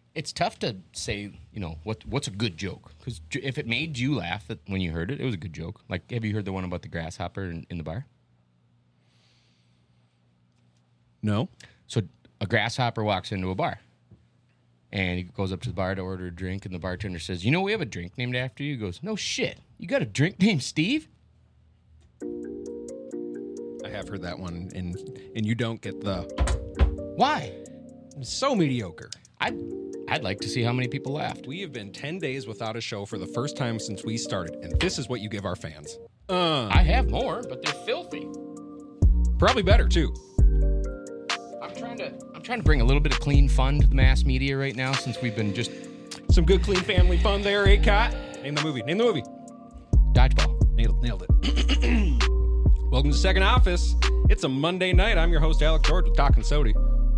it's tough to say, what's a good joke? Because if it made you laugh when you heard it, it was a good joke. Like, have you heard the one about the grasshopper in the bar? No. So a grasshopper walks into a bar, and he goes up to the bar to order a drink, and the bartender says, we have a drink named after you. He goes, no shit. You got a drink named Steve? I have heard that one, and you don't get the... Why? So mediocre. I'd like to see how many people laughed. We have been 10 days without a show for the first time since we started, and this is what you give our fans. I have more, but they're filthy. Probably better, too. I'm trying to bring a little bit of clean fun to the mass media right now, since we've been just... Some good, clean family fun there, eh, Cot? Name the movie. Dodgeball. Nailed it. Welcome to Second Office. It's a Monday night. I'm your host, Alex George, with Talkin' Sody.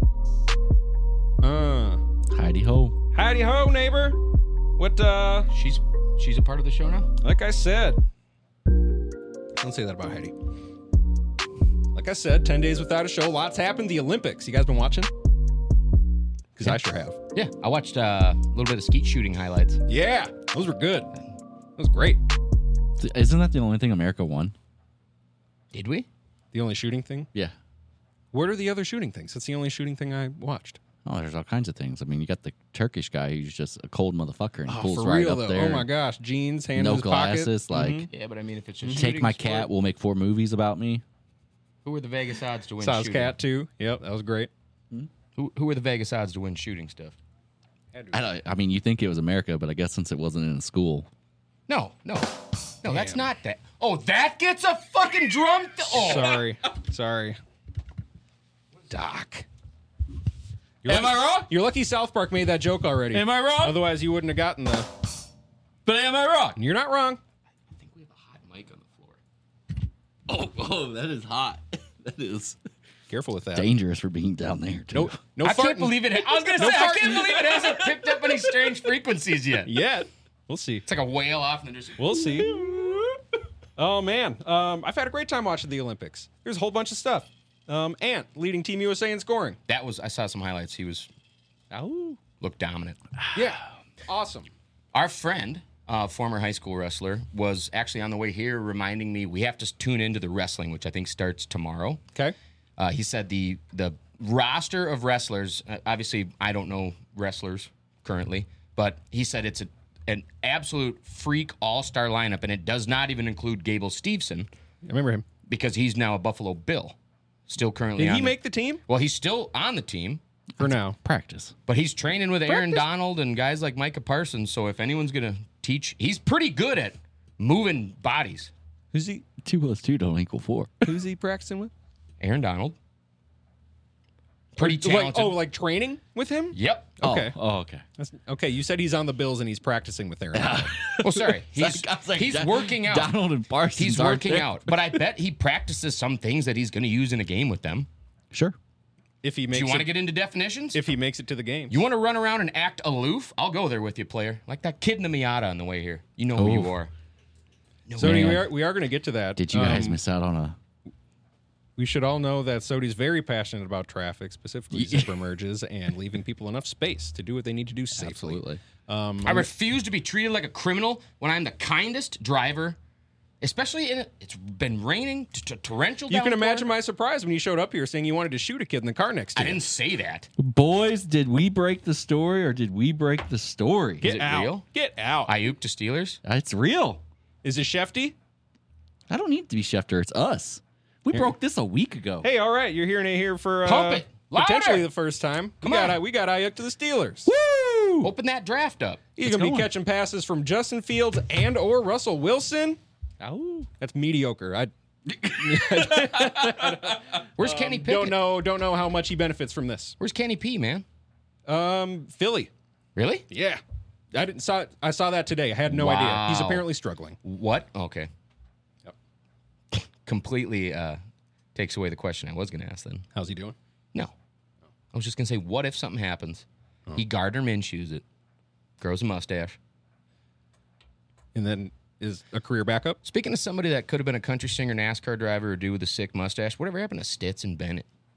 Heidi ho. Howdy ho, neighbor. What, She's a part of the show now? Like I said. Don't say that about Heidi. Like I said, 10 days without a show. Lots happened. The Olympics. You guys been watching? Because I sure have. Yeah, I watched a little bit of skeet shooting highlights. Yeah, those were good. That was great. Isn't that the only thing America won? Did we? The only shooting thing? Yeah. What are the other shooting things? That's the only shooting thing I watched. Oh, there's all kinds of things. I mean, you got the Turkish guy who's just a cold motherfucker and pulls for right real, up though. there. Oh my gosh, jeans, hand no in his glasses. pocket. Like, Yeah, but I mean, if it's just take shooting my sport, cat. We'll make 4 movies about me. Who are the Vegas odds to win Saw his shooting? cat too. Yep, that was great. Who are the Vegas odds to win shooting stuff? I mean, you think it was America, but I guess since it wasn't in a school. No, that's not that. Oh, that gets a fucking drum. Sorry. Doc. Am I wrong? You're lucky South Park made that joke already. Am I wrong? Otherwise, you wouldn't have gotten the... But am I wrong? You're not wrong. I think we have a hot mic on the floor. Oh, that is hot. That is Careful with that. dangerous for being down there, too. No I can't farting. believe it. I was gonna say I can't believe it hasn't picked up any strange frequencies yet. Yet. We'll see. It's like a whale off and then just. We'll see. Oh, man. I've had a great time watching the Olympics. There's a whole bunch of stuff. Ant, leading Team USA in scoring. I saw some highlights. He looked dominant. Yeah. Awesome. Our friend, former high school wrestler, was actually on the way here reminding me we have to tune into the wrestling, which I think starts tomorrow. Okay. He said the roster of wrestlers, obviously I don't know wrestlers currently, but he said it's an absolute freak all-star lineup, and it does not even include Gable Steveson. I remember him. Because he's now a Buffalo Bill. Still currently Did on he make the team? Well, he's still on the team. For now. Practice. But he's training with Aaron Donald and guys like Micah Parsons, so if anyone's going to teach, he's pretty good at moving bodies. Who's he 2 + 2 don't equal 4. Who's he practicing with? Aaron Donald. Pretty talented. Like training with him? Yep. Okay. Oh, okay. Okay, you said he's on the Bills and he's practicing with Aaron. Well, sorry. He's working out. Donald and Parsons. He's aren't working there? out. But I bet he practices some things that he's going to use in a game with them. Sure. If he Do makes you want to it, get into definitions? if he makes it to the game. You want to run around and act aloof? I'll go there with you, player. Like that kid in the Miata on the way here. You know who you are. No, Sody, man. we are going to get to that. Did you guys miss out on a... We should all know that Sody's very passionate about traffic, specifically zipper merges, and leaving people enough space to do what they need to do safely. Absolutely. I refuse to be treated like a criminal when I'm the kindest driver, especially it's been raining, torrential You can downpour. imagine my surprise when you showed up here saying you wanted to shoot a kid in the car next to I you. didn't say that. Boys, did we break the story or did we break the story? Get it out. real? Get out. Ayuk to Steelers? It's real. Is it Shefty? I don't need to be Schefter. It's us. We broke this a week ago. Hey, all right. You're hearing it here for Pump it. Louder. potentially the first time. Come on. We got Ayuk to the Steelers. Woo! Open that draft up. He's going to be going. catching passes from Justin Fields and or Russell Wilson. Ow. That's mediocre. I Where's Kenny Pickett? don't know how much he benefits from this. Where's Kenny P, man? Philly. Really? Yeah. I saw that today. I had no idea. He's Wow. apparently struggling. What? Okay. Yep. Completely takes away the question I was going to ask then. How's he doing? No. I was just going to say, what if something happens? He Gardner Minshew's it, grows a mustache. And then is a career backup? Speaking of somebody that could have been a country singer, NASCAR driver, or dude with a sick mustache, whatever happened to Stitz and Bennett?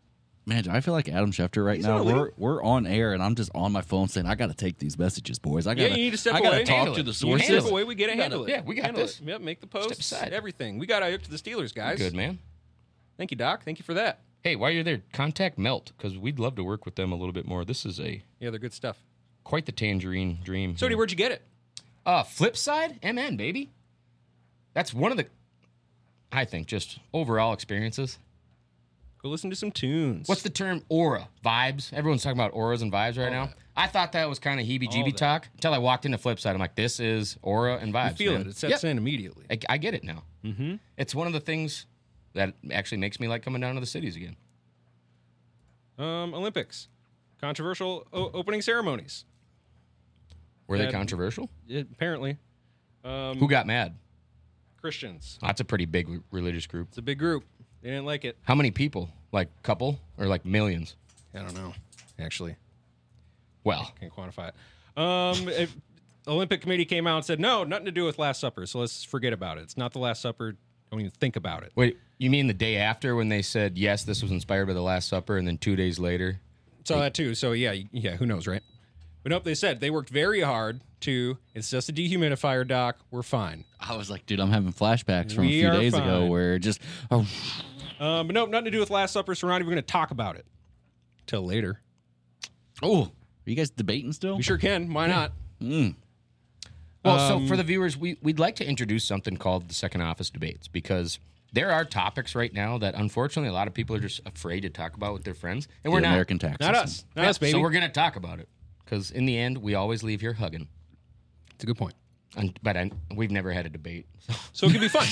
Man, I feel like Adam Schefter right He's now. an elite. We're on air, and I'm just on my phone saying, I got to take these messages, boys. I Yeah, gotta, you need to step I gotta away. talk Handle to it. the You sources. step away, we get to handle it. Yeah, we got Handle this. it. Yep, make the posts, aside. everything. We got Ayuk to the Steelers, guys. Good, man. Thank you, Doc. Thank you for that. Hey, while you're there, contact Melt because we'd love to work with them a little bit more. This is Yeah, they're good stuff. quite the tangerine dream. So, where'd you get it? Flip side, MN, baby. That's one of the, I think, just overall experiences. Go listen to some tunes. What's the term? Aura. Vibes. Everyone's talking about auras and vibes right now. that. I thought that was kind of All heebie-jeebie that. talk until I walked into Flipside. I'm like, this is aura and vibes. You feel man. it. It sets Yep. in immediately. I get it now. Mm-hmm. It's one of the things that actually makes me like coming down to the cities again. Olympics. Controversial opening ceremonies. Were they That- controversial? Apparently. Who got mad? Christians. That's a pretty big religious group. It's a big group. They didn't like it. How many people? Like couple or like millions? I don't know, actually. Well, Can't quantify it. Olympic Committee came out and said, no, nothing to do with Last Supper, so let's forget about it. It's not the Last Supper. Don't even think about it. wait, you mean the day after when they said, yes, this was inspired by the Last Supper, and then 2 days later? Saw that too. So, yeah, who knows, right? But nope, they said they worked very hard to, it's just a dehumidifier, Doc. We're fine. I was like, dude, I'm having flashbacks from We a few are days ago fine. where just, oh, But nope, nothing to do with Last Supper, so we're not even going to talk about it till later. are you guys debating still? We sure can. Why not? Well, so for the viewers, we'd like to introduce something called the Second Office Debates because there are topics right now that unfortunately a lot of people are just afraid to talk about with their friends, and we're The not. American tax Not system. us. Not Yeah, us, baby. So we're going to talk about it because in the end, we always leave here hugging. It's a good point. But we've never had a debate. So it could be fun.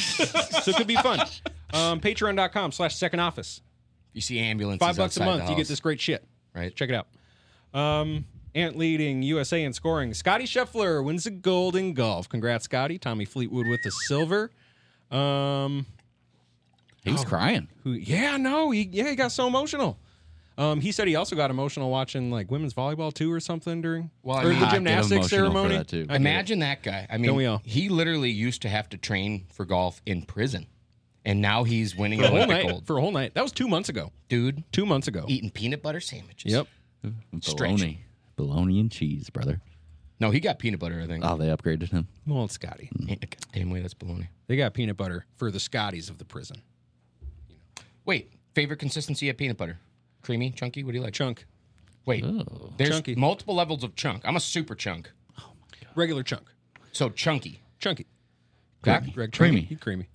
Patreon.com/second office. You see ambulances $5 a outside month, the you get house, this great shit. right? Check it out. Ant leading USA in scoring. Scotty Scheffler wins the gold in golf. Congrats, Scotty. Tommy Fleetwood with the silver. He was crying. He got so emotional. He said he also got emotional watching like women's volleyball too or something during Well, I or mean, the I get gymnastics emotional for ceremony. that, too. I get it. Imagine that guy. I Don't we mean, all? he literally used to have to train for golf in prison, and now he's winning for a whole Olympic night. gold. For a whole night. That was 2 months ago. Dude, 2 months ago. eating peanut butter sandwiches. Yep. Bologna. Bologna and cheese, brother. No, he got peanut butter, I think. Oh, they upgraded him. Well, it's Scotty. Damn way, that's bologna. They got peanut butter for the Scotties of the prison. Wait, favorite consistency of peanut butter? Creamy, chunky? What do you like? Chunk. Wait, there's Chunky. multiple levels of chunk. I'm a super chunk. Regular chunk. So chunky. Chunky. Doc? Creamy. Creamy.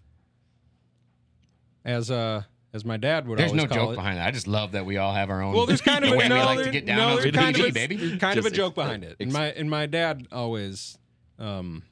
As my dad would There's always no call joke it. behind that. I just love that we all have our own. Well, there's kind of the a, way no, we like there- to get down no, on there's the kind of PG, a, baby. there's kind of a Just joke behind it. And my dad always, No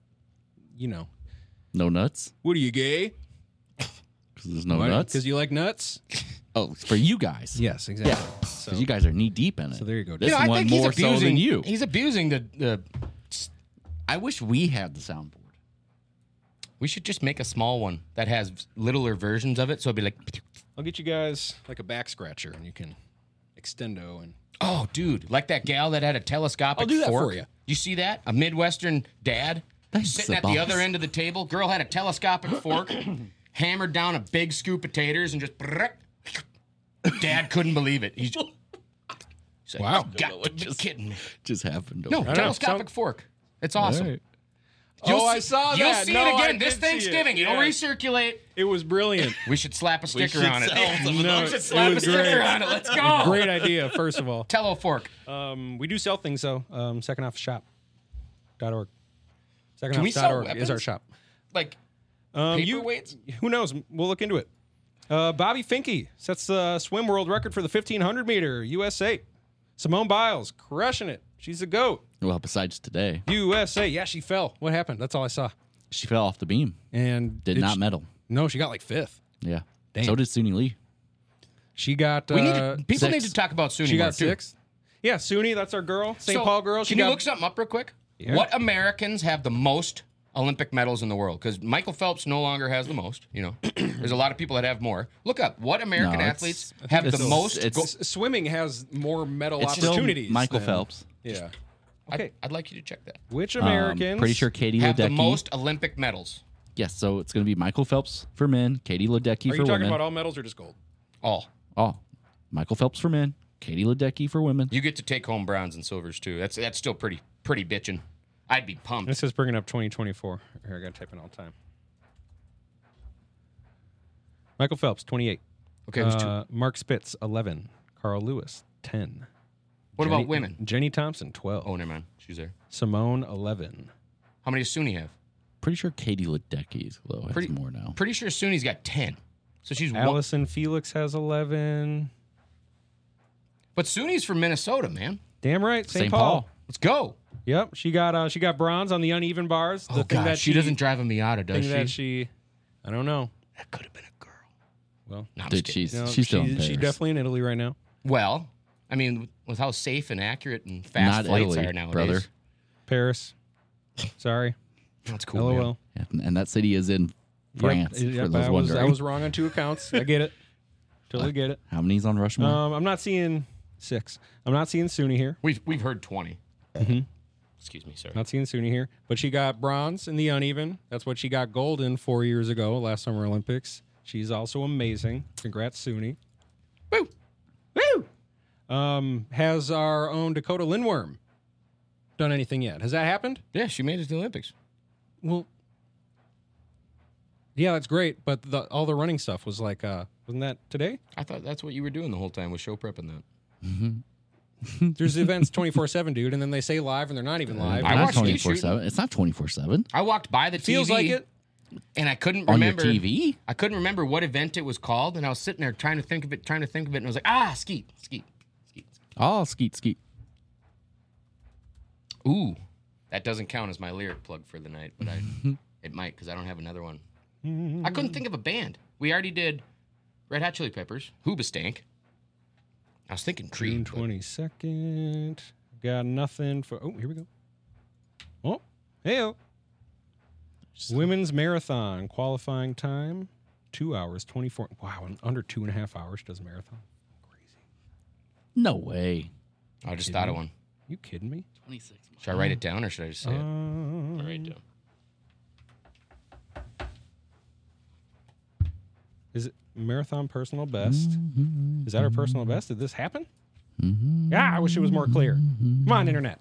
nuts? what are you gay? Because there's no nuts? Because you like nuts? Oh, for you guys. Yes, exactly. Because you guys are knee deep in it. So there you go. This I one think he's more so abusing than you. He's abusing the. I wish we had the soundboard. We should just make a small one that has littler versions of it. So it'd be like, I'll get you guys like a back scratcher, and you can extendo and. oh, dude, like that gal that had a telescopic I'll do that fork. for you. You see that? A Midwestern dad Thanks, sitting at the the boss. other end of the table. Girl had a telescopic fork, hammered down a big scoop of taters, and just. Dad couldn't believe it. He's like, Wow. "You got to be kidding me. Just happened. No, know. telescopic fork. It's awesome. Right. I saw You'll that. see No, it I again this did see it. Thanksgiving. It'll Yes. recirculate. It was brilliant. We should slap a sticker should on it. sell some of No, those. We should slap a was sticker great. on it. Let's go. Great idea, first of all. Tello fork. We do sell things, though. SecondOfficeShop.org. Can we sell SecondOffice.org is our weapons? shop. Like You- paperweights? Who knows? We'll look into it. Bobby Finke sets the swim world record for the 1,500 meter USA. Simone Biles crushing it. She's a GOAT. Well, besides today, USA. Yeah, she fell. What happened? That's all I saw. she fell off the beam. And Did not she- medal. No, she got like fifth. Yeah. Damn. So did Suni Lee. She got. We need to, people need six. to talk about Suni. She more, got too. sixth. Yeah, Suni. That's our girl. St. So, Paul girl. She Can got. you look something up real quick? Yeah. What Americans have the most Olympic medals in the world? Because Michael Phelps no longer has the most. You know, there's a lot of people that have more. Look up what American No, it's- athletes I think have it's the still- most. it's- Swimming has more medal It's still opportunities. Michael than- Phelps. Yeah. Okay. I'd like you to check that. Which Americans? Pretty sure Katie Have the Ledecky. most Olympic medals. Yes, so it's going to be Michael Phelps for men, Katie Ledecky Are for you talking women. about all medals or just gold? All. Oh, Michael Phelps for men, Katie Ledecky for women. You get to take home bronze and silvers too. That's still pretty bitching. I'd be pumped. This is bringing up 2024. Here, I got to type in all time. Michael Phelps, 28. Okay, it was two. Mark Spitz, 11. Carl Lewis, 10. What about women? Jenny Thompson, 12. Oh, never mind. She's there. Simone, 11. How many does Suni have? Pretty sure Katie Ledecky though has more now. Pretty sure Suni's got 10. So she's one. Allison Felix has 11. But Suni's from Minnesota, man. Damn right, St. St. Paul. Paul. Let's go. Yep, she got bronze on the uneven bars. Oh, God. She doesn't drive a Miata, does she? I don't know. That could have been a girl. Well, No, I'm Dude, just kidding. no, she's still in she's Paris. definitely in Italy right now. Well, I mean, with how safe and accurate and fast Not flights Italy, are nowadays. brother. Paris. Sorry. That's cool, man. LOL. Yeah, and that city is in France, Yep, for those wondering. I was wrong on 2 accounts. I get it. Totally get it. How many's on Rushmore? I'm not seeing 6. I'm not seeing Suni here. We've heard 20. Mm-hmm. Excuse me, sorry. Not seeing Suni here. But she got bronze in the uneven. That's what she got gold in 4 years ago, last Summer Olympics. She's also amazing. Congrats, Suni. Woo! Woo! Has our own Dakota Lindworm done anything yet? Has that happened? Yeah, she made it to the Olympics. Well, yeah, that's great. But all the running stuff was like, wasn't that today? I thought that's what you were doing the whole time, was show prepping that. There's events 24/7, dude, and then they say live and they're not even live. I not watched you 24/7. It's not 24/7 I walked by the TV. Feels like it. And I couldn't on your remember. TV. I couldn't remember what event it was called, and I was sitting there trying to think of it, and I was like, skeet. Oh, skeet. Ooh, that doesn't count as my lyric plug for the night, but it might because I don't have another one. I couldn't think of a band. We already did Red Hot Chili Peppers, Hoobastank. I was thinking June Creed. but 22nd. Got nothing for. Oh, here we go. Oh, hey. Women's marathon qualifying time 2 hours 24. Wow, in under 2.5 hours she does a marathon. Crazy. No way. I just thought of one. You kidding me? 26. Should I write it down or should I just say it? Um, I'll write it down. Is it marathon personal best? Is that her personal best? Did this happen? Yeah, I wish it was more clear. Come on, internet.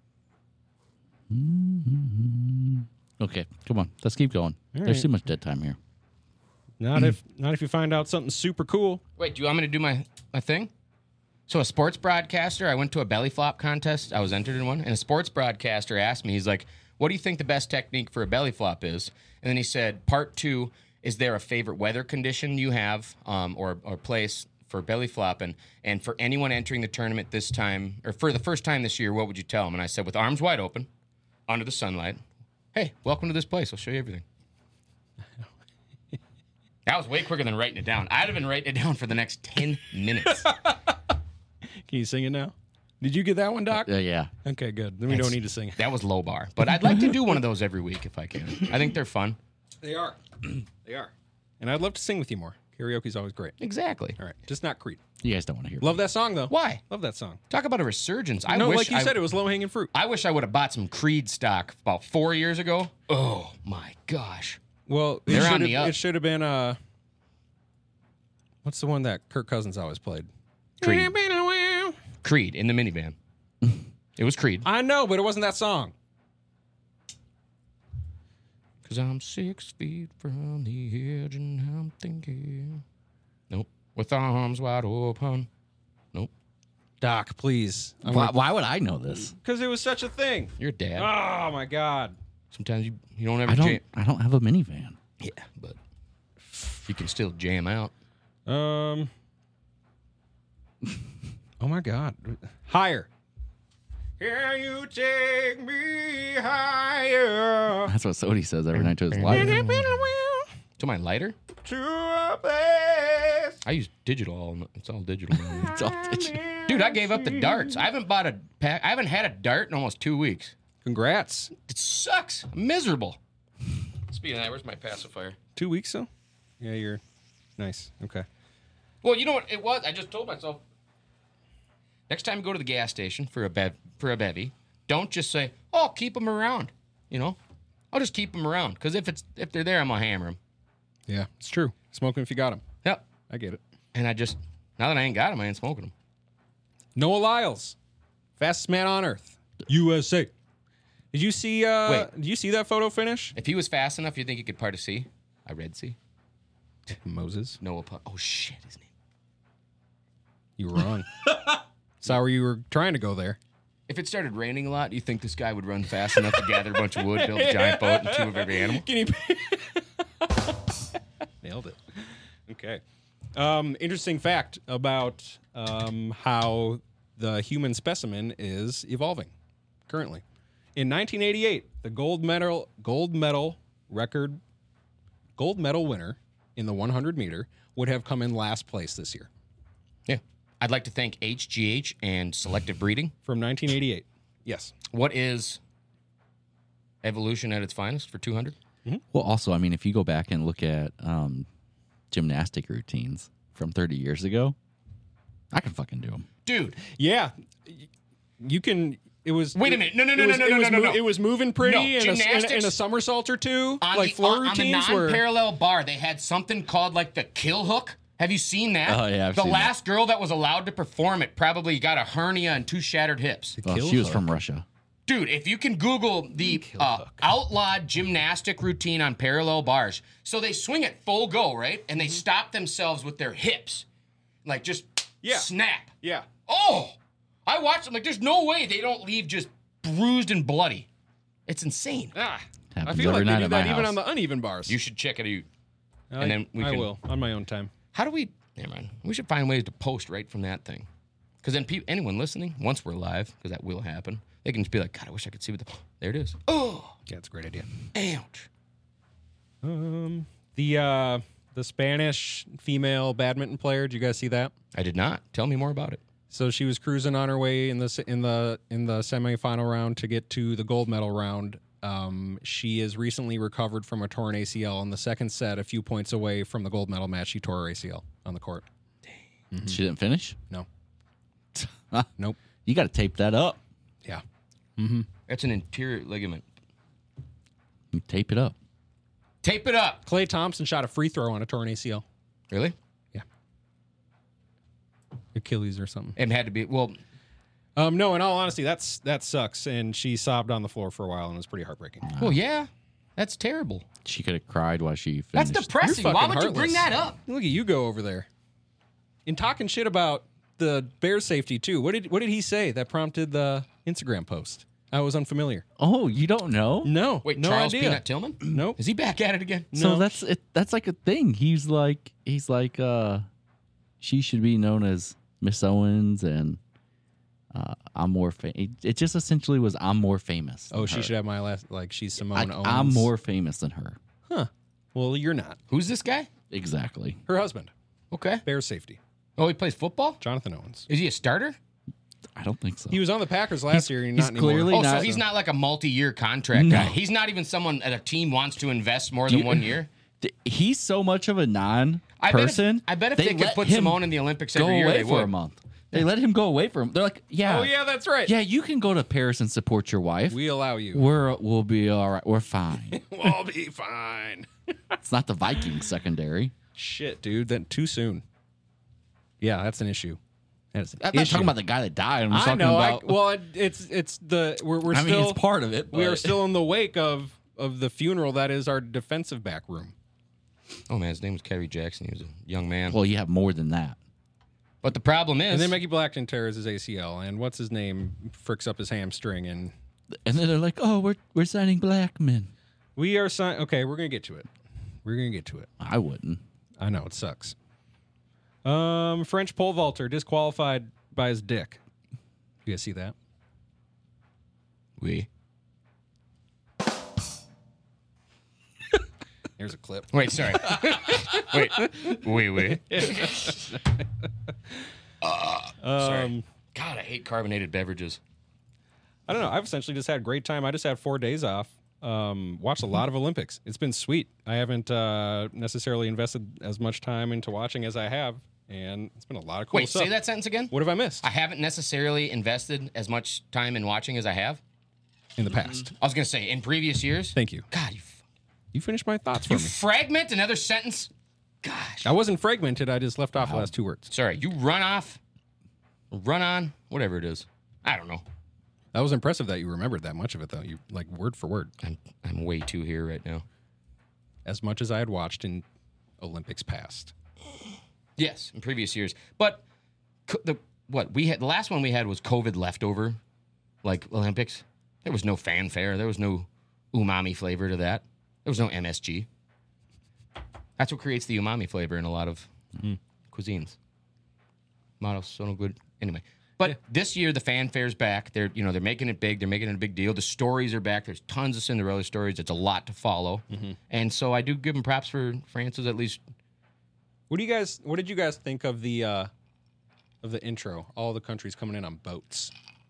Okay, come on. Let's keep going. There's right. too much dead time here. Not if you find out something super cool. Wait, do you want me to do my thing? So a sports broadcaster, I went to a belly flop contest. I was entered in one, and a sports broadcaster asked me, he's like, what do you think the best technique for a belly flop is? And then he said, part 2, is there a favorite weather condition you have or place for belly flopping? And for anyone entering the tournament this time, or for the first time this year, what would you tell them? And I said, with arms wide open, under the sunlight, hey, welcome to this place. I'll show you everything. That was way quicker than writing it down. I'd have been writing it down for the next 10 minutes. Can you sing it now? Did you get that one, Doc? Yeah. Okay, good. Then we don't need to sing it. That was low bar. But I'd like to do one of those every week if I can. I think they're fun. They are. They are. And I'd love to sing with you more. Karaoke's always great. Exactly. All right. Just not Creed. You guys don't want to hear Love that song, though. Why? Love that song. Talk about a resurgence. I No, wish like you said, it was low-hanging fruit. I wish I would have bought some Creed stock about 4 years ago. Oh, my gosh. Well, They're on the up. it should have been, what's the one that Kirk Cousins always played? Creed. Creed in the minivan. It was Creed. I know, but it wasn't that song. Because I'm 6 feet from the edge and I'm thinking. Nope. With arms wide open. Nope. Doc, please. Why would I know this? Because it was such a thing. You're a dad. Oh, my God. Sometimes you don't ever I jam. don't have a minivan. Yeah, but you can still jam out. Oh, my God. Higher. Can you take me higher That's what Sodi says every night to his wife. To my lighter? to a place? I use digital. It's all digital now. It's all digital. Dude, I gave up the darts. I haven't bought a pack. I haven't had a dart in almost 2 weeks. Congrats. It sucks. I'm miserable. Speaking of that, where's my pacifier? 2 weeks, though? Yeah, you're nice. Okay. Well, you know what it was? I just told myself, next time you go to the gas station for a bevy, don't just say, "Oh, I'll keep them around." You know, I'll just keep them around because if they're there, I'm gonna hammer them. Yeah, it's true. Smoke 'em if you got them. Yep. I get it. And Now that I ain't got them, I ain't smoking them. Noah Lyles, fastest man on earth, USA. Did you see? Did you see that photo finish? If he was fast enough, you think he could part a sea? A Red Sea? Moses, Noah. Oh shit, his name. you were wrong. Saw where you were trying to go there. If it started raining a lot, do you think this guy would run fast enough to gather a bunch of wood, build a giant boat, and 2 of every animal? Nailed it. Okay. Interesting fact about how the human specimen is evolving currently. In 1988, the gold medal winner in the 100 meter would have come in last place this year. Yeah. I'd like to thank HGH and selective breeding. From 1988. Yes. What is evolution at its finest for 200? Well, also, I mean, if you go back and look at gymnastic routines from 30 years ago, I can fucking do them. Dude. Yeah. You can. It was. Wait a minute. No. It was moving pretty No, and gymnastics- a somersault or two. On Like floor on the routines were. non-parallel bar, they had something called like the kill hook. Have you seen that? Oh, yeah, I've the seen last girl that was allowed to perform it probably got a hernia and 2 shattered hips. Well, Kill she was hook. from Russia. Dude, if you can Google the outlawed gymnastic routine on parallel bars. So they swing it full go, right? And they stop themselves with their hips. Like just snap. Yeah. Oh! I watched them. Like, there's no way they don't leave just bruised and bloody. It's insane. I Happens feel like every they night do at my that even house. on the uneven bars. You should check it out. I and then we can- will on my own time. How do we... Never mind. We should find ways to post right from that thing. Because then anyone listening, once we're live, because that will happen, they can just be like, God, I wish I could see what the... There it is. Oh! Yeah, it's a great idea. Ouch. The Spanish female badminton player. Did you guys see that? I did not. Tell me more about it. So she was cruising on her way in the semifinal round to get to the gold medal round. She is recently recovered from a torn ACL. In the second set, a few points away from the gold medal match, she tore her ACL on the court. She didn't finish? No. Nope. You got to tape that up. Yeah. That's an interior ligament. You tape it up. Tape it up. Klay Thompson shot a free throw on a torn ACL. Really? Yeah. Achilles or something. It had to be... Well, No, in all honesty, that sucks. And she sobbed on the floor for a while, and it was pretty heartbreaking. well, yeah. That's terrible. She could have cried while she That's finished. depressing. You're Why fucking would you bring heartless. that up? Look at you go over there. And talking shit about the Bears safety too. What did he say that prompted the Instagram post? I was unfamiliar. Oh, you don't know? No. Wait, no Charles idea. Peanut Tillman? Nope. Is he back at it again? So No. that's it. That's like a thing. He's like she should be known as Miss Owens, and I'm more it just essentially was I'm more famous. Oh, than she her. should have my last, like, she's Simone Owens. I'm more famous than her. Huh. Well, you're not. Who's this guy? Exactly. Her husband. Okay. Bears safety. Oh, he plays football? Jonathan Owens. Is he a starter? I don't think so. He was on the Packers last year. And he's not anymore. clearly Oh, so not- he's not like a multi-year contract No. guy. He's not even someone that a team wants to invest more than 1 year. He's so much of a I non-person. bet if they could let put him Simone in the Olympics go every year, away they for would. a month. They let him go away for him. They're like, yeah, Oh, yeah, that's right. yeah, you can go to Paris and support your wife. We allow you. We'll be all right. We're fine. We'll be fine. It's not the Vikings secondary. Shit, dude. That too soon. Yeah, that's an issue. That is an I'm not issue. talking about the guy that died. I'm I talking know. about. Well, it's the we're I still mean, it's part of it. we are but- still in the wake of the funeral that is our defensive back room. Oh, man, his name was Kerry Jackson. He was a young man. Well, you have more than that. But the problem is... And then Mickey Blackton tears his ACL, and what's his name fricks up his hamstring, and And then they're like, "Oh, we're signing Blackman." we are sign. Okay, we're gonna get to it. We're gonna get to it. I wouldn't. I know it sucks. French pole vaulter disqualified by his dick. You guys see that? We. Here's a clip. Wait, sorry. Wait. Wait. Sorry. God, I hate carbonated beverages. I don't know. I've essentially just had a great time. I just had 4 days off. Watched a lot of Olympics. It's been sweet. I haven't necessarily invested as much time into watching as I have, and it's been a lot of cool Wait, stuff. say that sentence again? What have I missed I haven't necessarily invested as much time in watching as I have. in the past? I was going to say, in previous years. Thank you. God, You finished my thoughts for you me. fragment another sentence Gosh. I wasn't fragmented. I just left off the last two words. Sorry, you run off, run on, whatever it is. I don't know. That was impressive that you remembered that much of it, though. You like word for word. I'm way too here right now. As much as I had watched in Olympics past. Yes, in previous years. But the last one we had was COVID leftover, like Olympics. There was no fanfare. There was no umami flavor to that. There was no MSG. That's what creates the umami flavor in a lot of cuisines. Models so no good. Anyway, but this year the fanfare's back. They're making it big. They're making it a big deal. The stories are back. There's tons of Cinderella stories. It's a lot to follow, and so I do give them props for France's at least. What did you guys think of the intro? All the countries coming in on boats.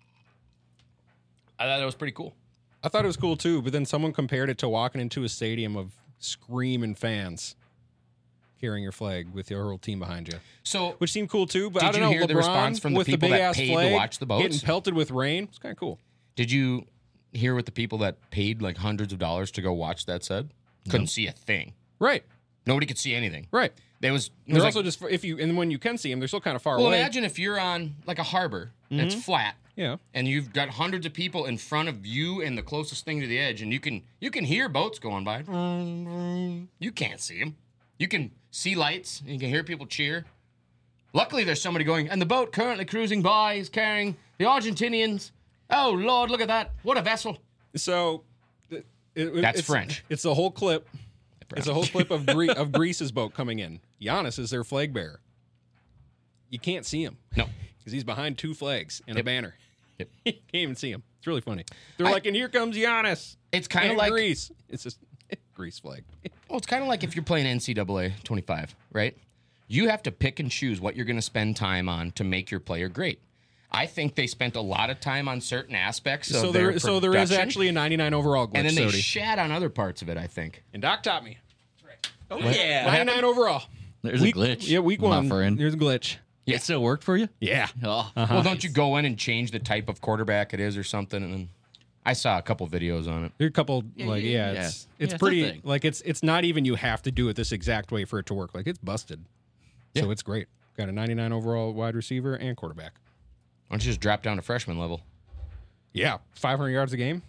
I thought it was pretty cool. I thought it was cool too, but then someone compared it to walking into a stadium of screaming fans carrying your flag with your whole team behind you. So, which seemed cool too, but did I don't you know. hear LeBron the response from the with people the big that ass paid flag to watch the boats? getting pelted with rain? It's kind of cool. Did you hear what the people that paid like hundreds of dollars to go watch that said? Couldn't see a thing. Right. Nobody could see anything. Right. They're also just and when you can see them, they're still kind of far well, away. imagine if you're on like a harbor that's flat. Yeah. And you've got hundreds of people in front of you and the closest thing to the edge, and you can hear boats going by. You can't see them. You can see lights, and you can hear people cheer. Luckily, there's somebody going, and the boat currently cruising by is carrying the Argentinians. Oh, Lord, look at that. What a vessel. So That's French. It's a whole clip. It's a whole clip of Greece's boat coming in. Giannis is their flag bearer. You can't see him. No. Because he's behind two flags and a banner. Yep. You can't even see him. It's really funny. They're like, and here comes Giannis. It's kind of And like Greece. It's just Greece flag. Well, it's kind of like if you're playing NCAA 25, right? You have to pick and choose what you're going to spend time on to make your player great. I think they spent a lot of time on certain aspects of their production. So there is actually a 99 overall glitch, and then they Sody. shat on other parts of it, I think. And Doc taught me. Oh, yeah. 99 overall. There's a glitch. Yeah, week one. my friend. There's a glitch. It still worked for you? Yeah. Oh. Well, don't you go in and change the type of quarterback it is or something? And then I saw a couple videos on it. There are a couple, yeah. it's Yeah, it's a pretty, thing. like, it's not even you have to do it this exact way for it to work. Like, it's busted. So Yeah. it's great. Got a 99 overall wide receiver and quarterback. Why don't you just drop down to freshman level? Yeah. 500 yards a game.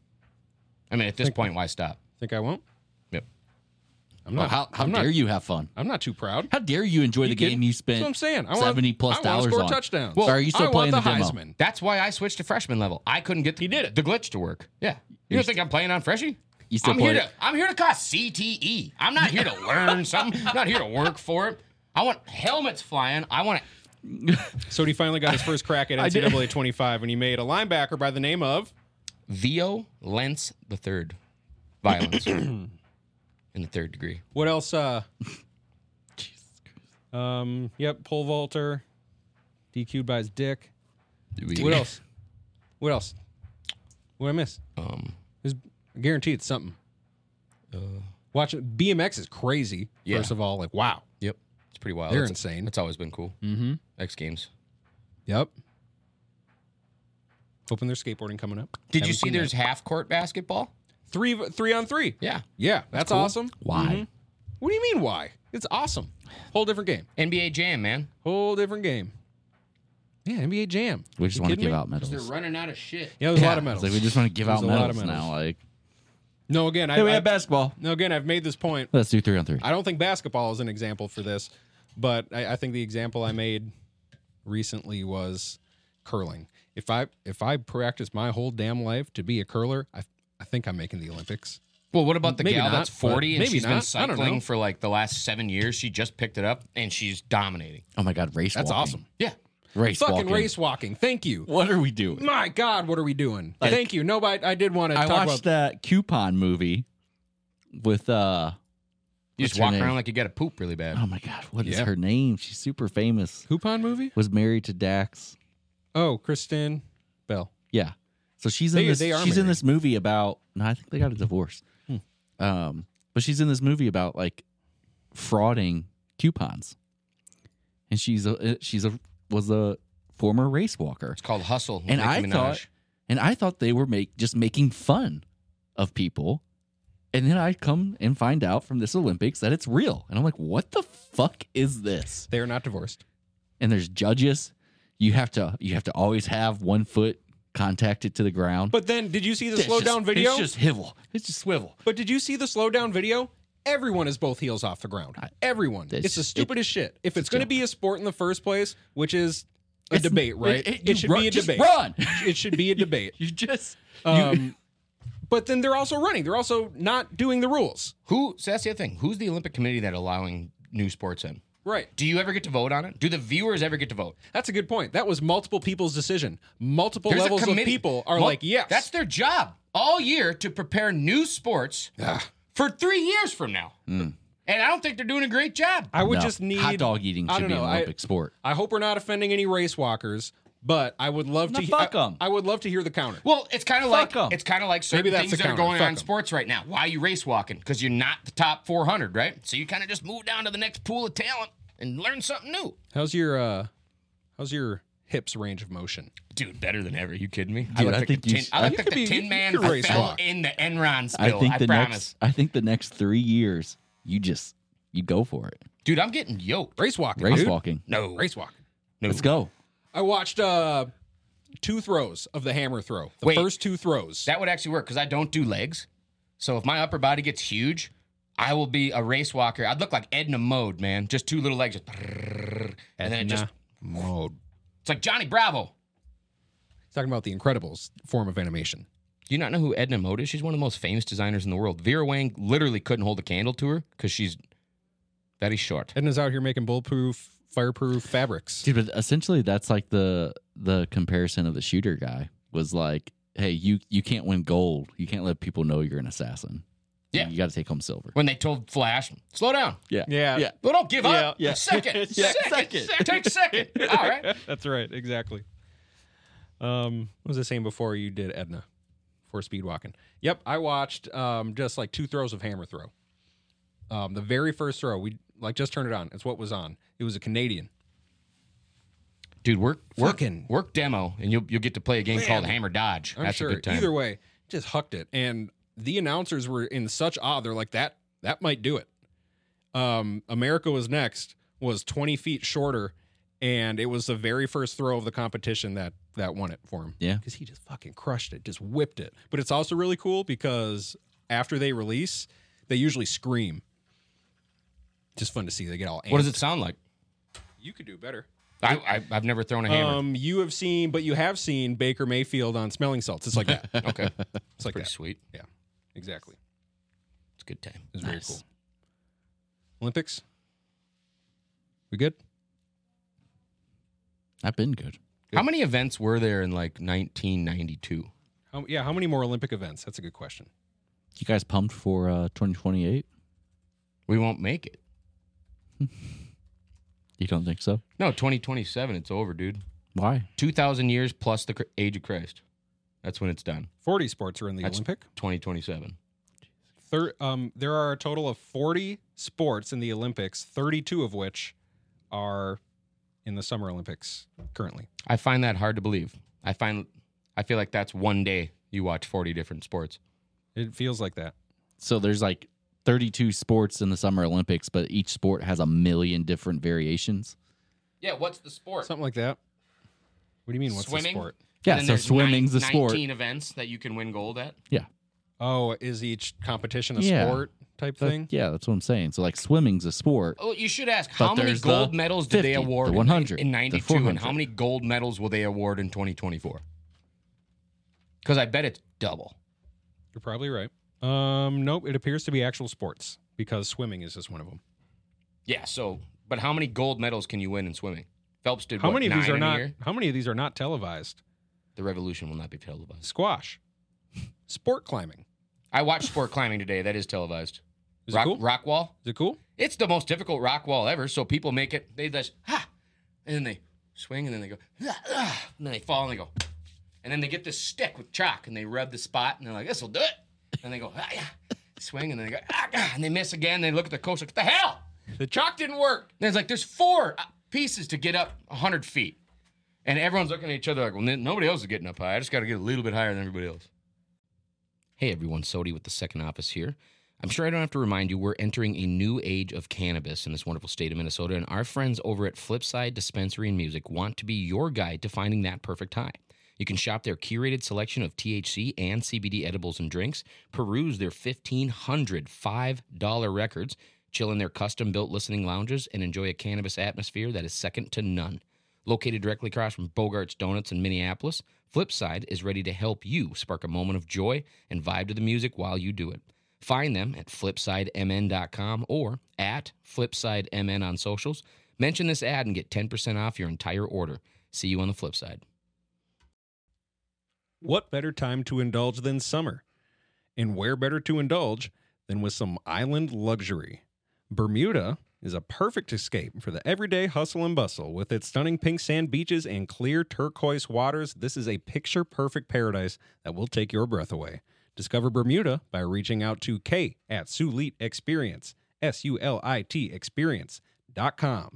I mean, at this point, why stop? Think I won't? Yep. I'm Well, not. how I'm dare not, you have fun? I'm not too proud. How dare you enjoy the kidding? game you spent That's what I'm saying. I want 70 plus I want dollars to score on? touchdowns. Well, are you still I playing want the the demo? Heisman. That's why I switched to freshman level. I couldn't get He did it. the glitch to work. Yeah. You don't think I'm playing on Freshie? You still I'm play here to cause CTE. I'm not here to learn something. I'm not here to work for it. I want helmets flying. I want So he finally got his first crack at NCAA 25, and he made a linebacker by the name of Vio Lentz the third. Violence. In the third degree. what else? Yep, pole vaulter, DQ'd by his dick. What else? What else? What did I miss? There's guaranteed it's something. Watch it. BMX is crazy. Yeah. First of all, like wow. Yep. It's pretty wild. They're That's- insane. That's always been cool. Mm-hmm. X Games. Yep. Hoping there's skateboarding coming up. Did you Haven't see seen there's that. half court basketball? 3-on-3? Yeah. Yeah, that's cool. awesome. Why? What do you mean why? It's awesome. Whole different game. NBA Jam, man. Whole different game. Yeah, NBA Jam. We just You want to kidding give me? out medals. They're running out of shit. Yeah, there's a lot of It's medals. like we just want to give There's out a lot of medals medals. now. Like, No, again, hey, we have basketball. No, again, I've made this point. Let's do 3-on-3. I don't think basketball is an example for this, but I think the example I made recently was curling. If I practice my whole damn life to be a curler, I think I'm making the Olympics. Well, what about the Maybe gal not, that's 40 but and maybe she's been not. I don't know. cycling for like the last 7 years? She just picked it up and she's dominating. Oh my God, race That's walking. awesome. Yeah. Race Fucking walking. race walking. Thank you. What are we doing? My God, what are we doing? Like- Thank you. No, but I did want to I talk watched about. that coupon movie with You What's just her walk name? around like you got to poop really bad. oh my God, what is Yeah. her name? She's super famous. Coupon movie? Was married to Dax. Oh, Kristen Bell. Yeah. So she's in They are she's in married. this movie about no, I think they got a divorce. But she's in this movie about like frauding coupons. And was a former race walker. It's called Hustle. with And Nicki Minaj. I thought they were just making fun of people And then I come and find out from this Olympics that it's real. And I'm like, what the fuck is this? They are not divorced. And there's judges. You have to always have one foot contacted to the ground. But then, did you see the It's slow just- down video? It's just hivel. It's just swivel. But did you see the slow down video? Everyone is both heels off the ground. Everyone. It's the stupidest shit. If it's going to be a sport in the first place, which is a debate, right? It should be a debate. Run. It should be a debate. You just But then they're also running. They're also not doing the rules. So that's the other thing. Who's the Olympic Committee that allowing new sports in? Right. Do you ever get to vote on it? Do the viewers ever get to vote? That's a good point. That was multiple people's decision. Multiple There's a levels of committee. people are Well, like, yes. That's their job all year to prepare new sports for 3 years from now. And I don't think they're doing a great job. I would No. just need hot dog eating I should don't be know. an Olympic sport. I hope we're not offending any race walkers, but I would love No, to. fuck 'em. I would love to hear the counter. Well, it's kind of Fuck like 'em. it's kind of like certain Maybe that's things the that are counter. going Fuck on in 'em. sports right now. Why are you race walking? Because you're not the top 400, right? So you kind of just move down to the next pool of talent and learn something new. How's your hips range of motion? Dude, better than ever. You kidding me? Dude, look I like think the you tin, sh- I I look think like the you could be- Tin Man you could I race fell walk. in the Enron I spill. think I the promise. next 3 years, you go for it. Dude, I'm getting yoked. Race walking. Race dude. walking. No. Race walking. No. Let's go. I watched 2 throws of the hammer throw. The Wait. first 2 throws. That would actually work because I don't do legs. So if my upper body gets huge, I will be a race walker. I'd look like Edna Mode, man. Just 2 little legs. Just, and then it just, mode. it's like Johnny Bravo. He's talking about the Incredibles form of animation. Do you not know who Edna Mode is? She's one of the most famous designers in the world. Vera Wang literally couldn't hold a candle to her because she's very short. Edna's out here making bulletproof, fireproof fabrics. Dude, but essentially that's like the comparison of the shooter guy was like, hey, you can't win gold. You can't let people know you're an assassin. Yeah. You got to take home silver. When they told Flash, slow down. Yeah. Yeah. Well, don't give up. Yeah. Second. Yeah. Second. Take a second. All right. That's right. Exactly. What was I saying before you did Edna? For speed walking. Yep, I watched just like 2 throws of hammer throw. The very first throw, we just turned it on. It's what was on. It was a Canadian. Dude, work Fucking- demo, and you'll get to play a game Man. called Hammer Dodge. I'm That's sure. a good time. Either way, just hucked it. And the announcers were in such awe. They're like, that might do it. America was next, was 20 feet shorter, and it was the very first throw of the competition that won it for him. Yeah. Because he just fucking crushed it, just whipped it. But it's also really cool because after they release, they usually scream. Just fun to see. They get all amped. What does it sound like? You could do better. I've never thrown a hammer. You have seen Baker Mayfield on Smelling Salts. It's like that. Okay. It's like Pretty that. sweet. Yeah, exactly. It's a good time. It's very Nice. cool. Olympics? We good? I've been good. How many events were there in like 1992? How many more Olympic events? That's a good question. You guys pumped for 2028? We won't make it. You don't think so? No, 2027. It's over, dude. Why? 2,000 years plus the age of Christ. That's when it's done. 40 sports are in the That's Olympic. 2027. There are a total of 40 sports in the Olympics, 32 of which are in the Summer Olympics currently. I find that hard to believe. I feel like that's one day you watch 40 different sports. It feels like that. So there's like 32 sports in the Summer Olympics, but each sport has a million different variations. Yeah, what's the sport? Something like that. What do you mean, what's Swimming? the sport? Yeah, And then so there's swimming's a 19 sport. events that you can win gold at. Yeah. Oh, is each competition a Yeah. sport type thing? Yeah, that's what I'm saying. So like swimming's a sport. Oh, you should ask But how many there's the gold medals did they 50, award the 100, in the 92 and 400. how many gold medals will they award in 2024? Because I bet it's double. You're probably right. Nope, it appears to be actual sports because swimming is just one of them. Yeah, so, but how many gold medals can you win in swimming? Phelps did How what, many of 9 these are in a not? year? How many of these are not televised? The revolution will not be televised. Squash, sport climbing. I watched sport climbing today. That is televised. Is it cool? Rock wall. Is it cool? It's the most difficult rock wall ever. So people make it. They just and then they swing, and then they go and then they fall, and they go, and then they get this stick with chalk, and they rub the spot, and they're like, "This will do it." And they go swing, and then they go and they miss again. They look at the coach like, "What the hell? The chalk didn't work." And it's like there's 4 pieces to get up 100 feet, and everyone's looking at each other like, "Well, nobody else is getting up high. I just got to get a little bit higher than everybody else." Hey everyone, Sodi with the second office here. I'm sure I don't have to remind you, we're entering a new age of cannabis in this wonderful state of Minnesota, and our friends over at Flipside Dispensary and Music want to be your guide to finding that perfect high. You can shop their curated selection of THC and CBD edibles and drinks, peruse their 1,500 $5 records, chill in their custom-built listening lounges, and enjoy a cannabis atmosphere that is second to none. Located directly across from Bogart's Donuts in Minneapolis, Flipside is ready to help you spark a moment of joy and vibe to the music while you do it. Find them at flipsidemn.com or at flipsidemn on socials. Mention this ad and get 10% off your entire order. See you on the flip side. What better time to indulge than summer? And where better to indulge than with some island luxury? Bermuda is a perfect escape for the everyday hustle and bustle. With its stunning pink sand beaches and clear turquoise waters, this is a picture-perfect paradise that will take your breath away. Discover Bermuda by reaching out to Kay at Sulit Experience, SULIT Experience.com.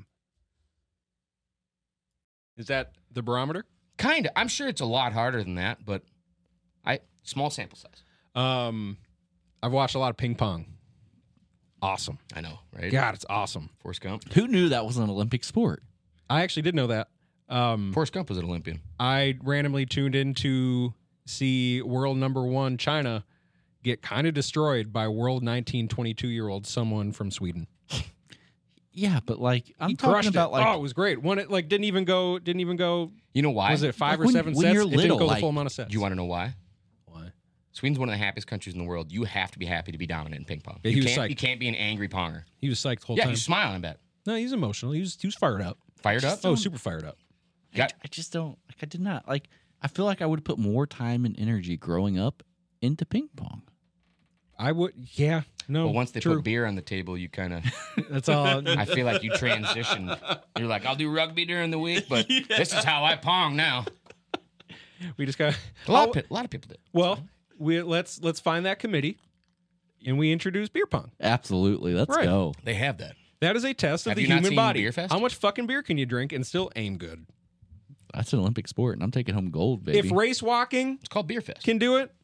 Is that the barometer? Kind of. I'm sure it's a lot harder than that, but small sample size. I've watched a lot of ping pong. Awesome. I know, right? God, it's awesome. Forrest Gump. Who knew that was an Olympic sport? I actually did know that. Forrest Gump was an Olympian. I randomly tuned in to see world number 1 China get kind of destroyed by world 19-22-year-old someone from Sweden. Yeah, but like I'm He talking crushed about it. like it was great. Won it like didn't even go. You know why? Was it 5 Like or when- 7 when sets? you're It didn't little, go the like- full amount of sets. Do you want to know why? Why? Sweden's one of the happiest countries in the world. You have to be happy to be dominant in ping pong. Yeah, he was psyched. You can't be an angry ponger. He was psyched the whole Yeah, time. he's smiling, I bet. No, he's emotional. He was fired up. Fired up? Oh, super fired up. Got- I just don't like. I did not like. I feel like I would have put more time and energy growing up into ping pong. I would. Yeah. No. Well, once they true. put beer on the table, you kind of, That's all. I feel like you transitioned. You're like, I'll do rugby during the week, but this is how I pong now. We just got A lot of people did. Well, let's find that committee, and we introduce beer pong. Absolutely, let's Right. go. They have that. That is a test of Have the you not human seen body. Beer Fest? How much fucking beer can you drink and still aim good? That's an Olympic sport, and I'm taking home gold, baby. If race walking It's called Beer Fest. can do it,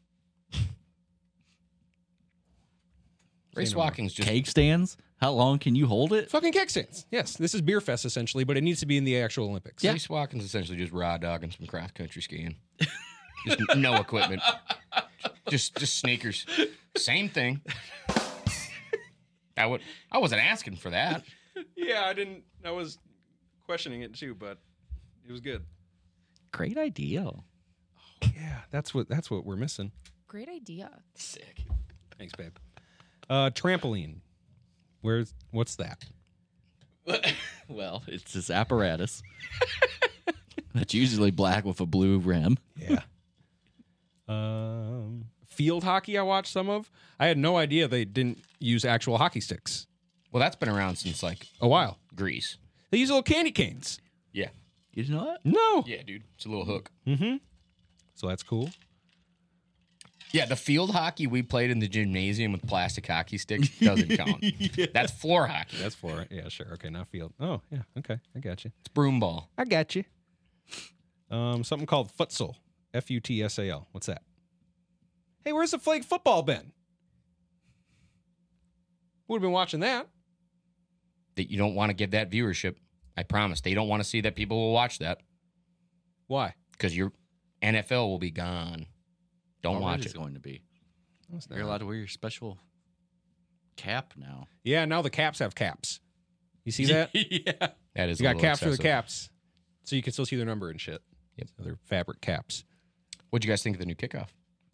Race Say no more. walking's just Cake stands, how long can you hold it? fucking keg stands. Yes, this is beer fest essentially, but it needs to be in the actual Olympics. Race walking's essentially just raw dogging some cross country skiing. Just no equipment. Just sneakers. Same thing. I wasn't asking for that. Yeah, I was questioning it too, but it was good. Great idea. Yeah, that's what we're missing. Great idea. Sick. Thanks, babe. Trampoline. What's that? Well, it's this apparatus that's usually black with a blue rim. Yeah. Field hockey I watched some of. I had no idea they didn't use actual hockey sticks. Well, that's been around since like A while. Greece. They use little candy canes. Yeah. You know what? No. Yeah, dude. It's a little hook. So that's cool. Yeah, the field hockey we played in the gymnasium with plastic hockey sticks doesn't count. That's floor hockey. That's for yeah, sure. Okay, not field. Oh, yeah. Okay, I got you. It's broom ball. I got you. Something called futsal. Futsal. What's that? Hey, where's the flag football been? Would have been watching that. That you don't want to give that viewership. I promise. They don't want to see that people will watch that Why? because your NFL will be gone. Don't watch It's it. going to be. No, it's You're not. allowed to wear your special cap now. Yeah, now the caps have caps. You see that? Yeah. That is You a got little caps for the excessive. caps, so you can still see their number and shit. Yep. So they're fabric caps. What'd you guys think of the new kickoff?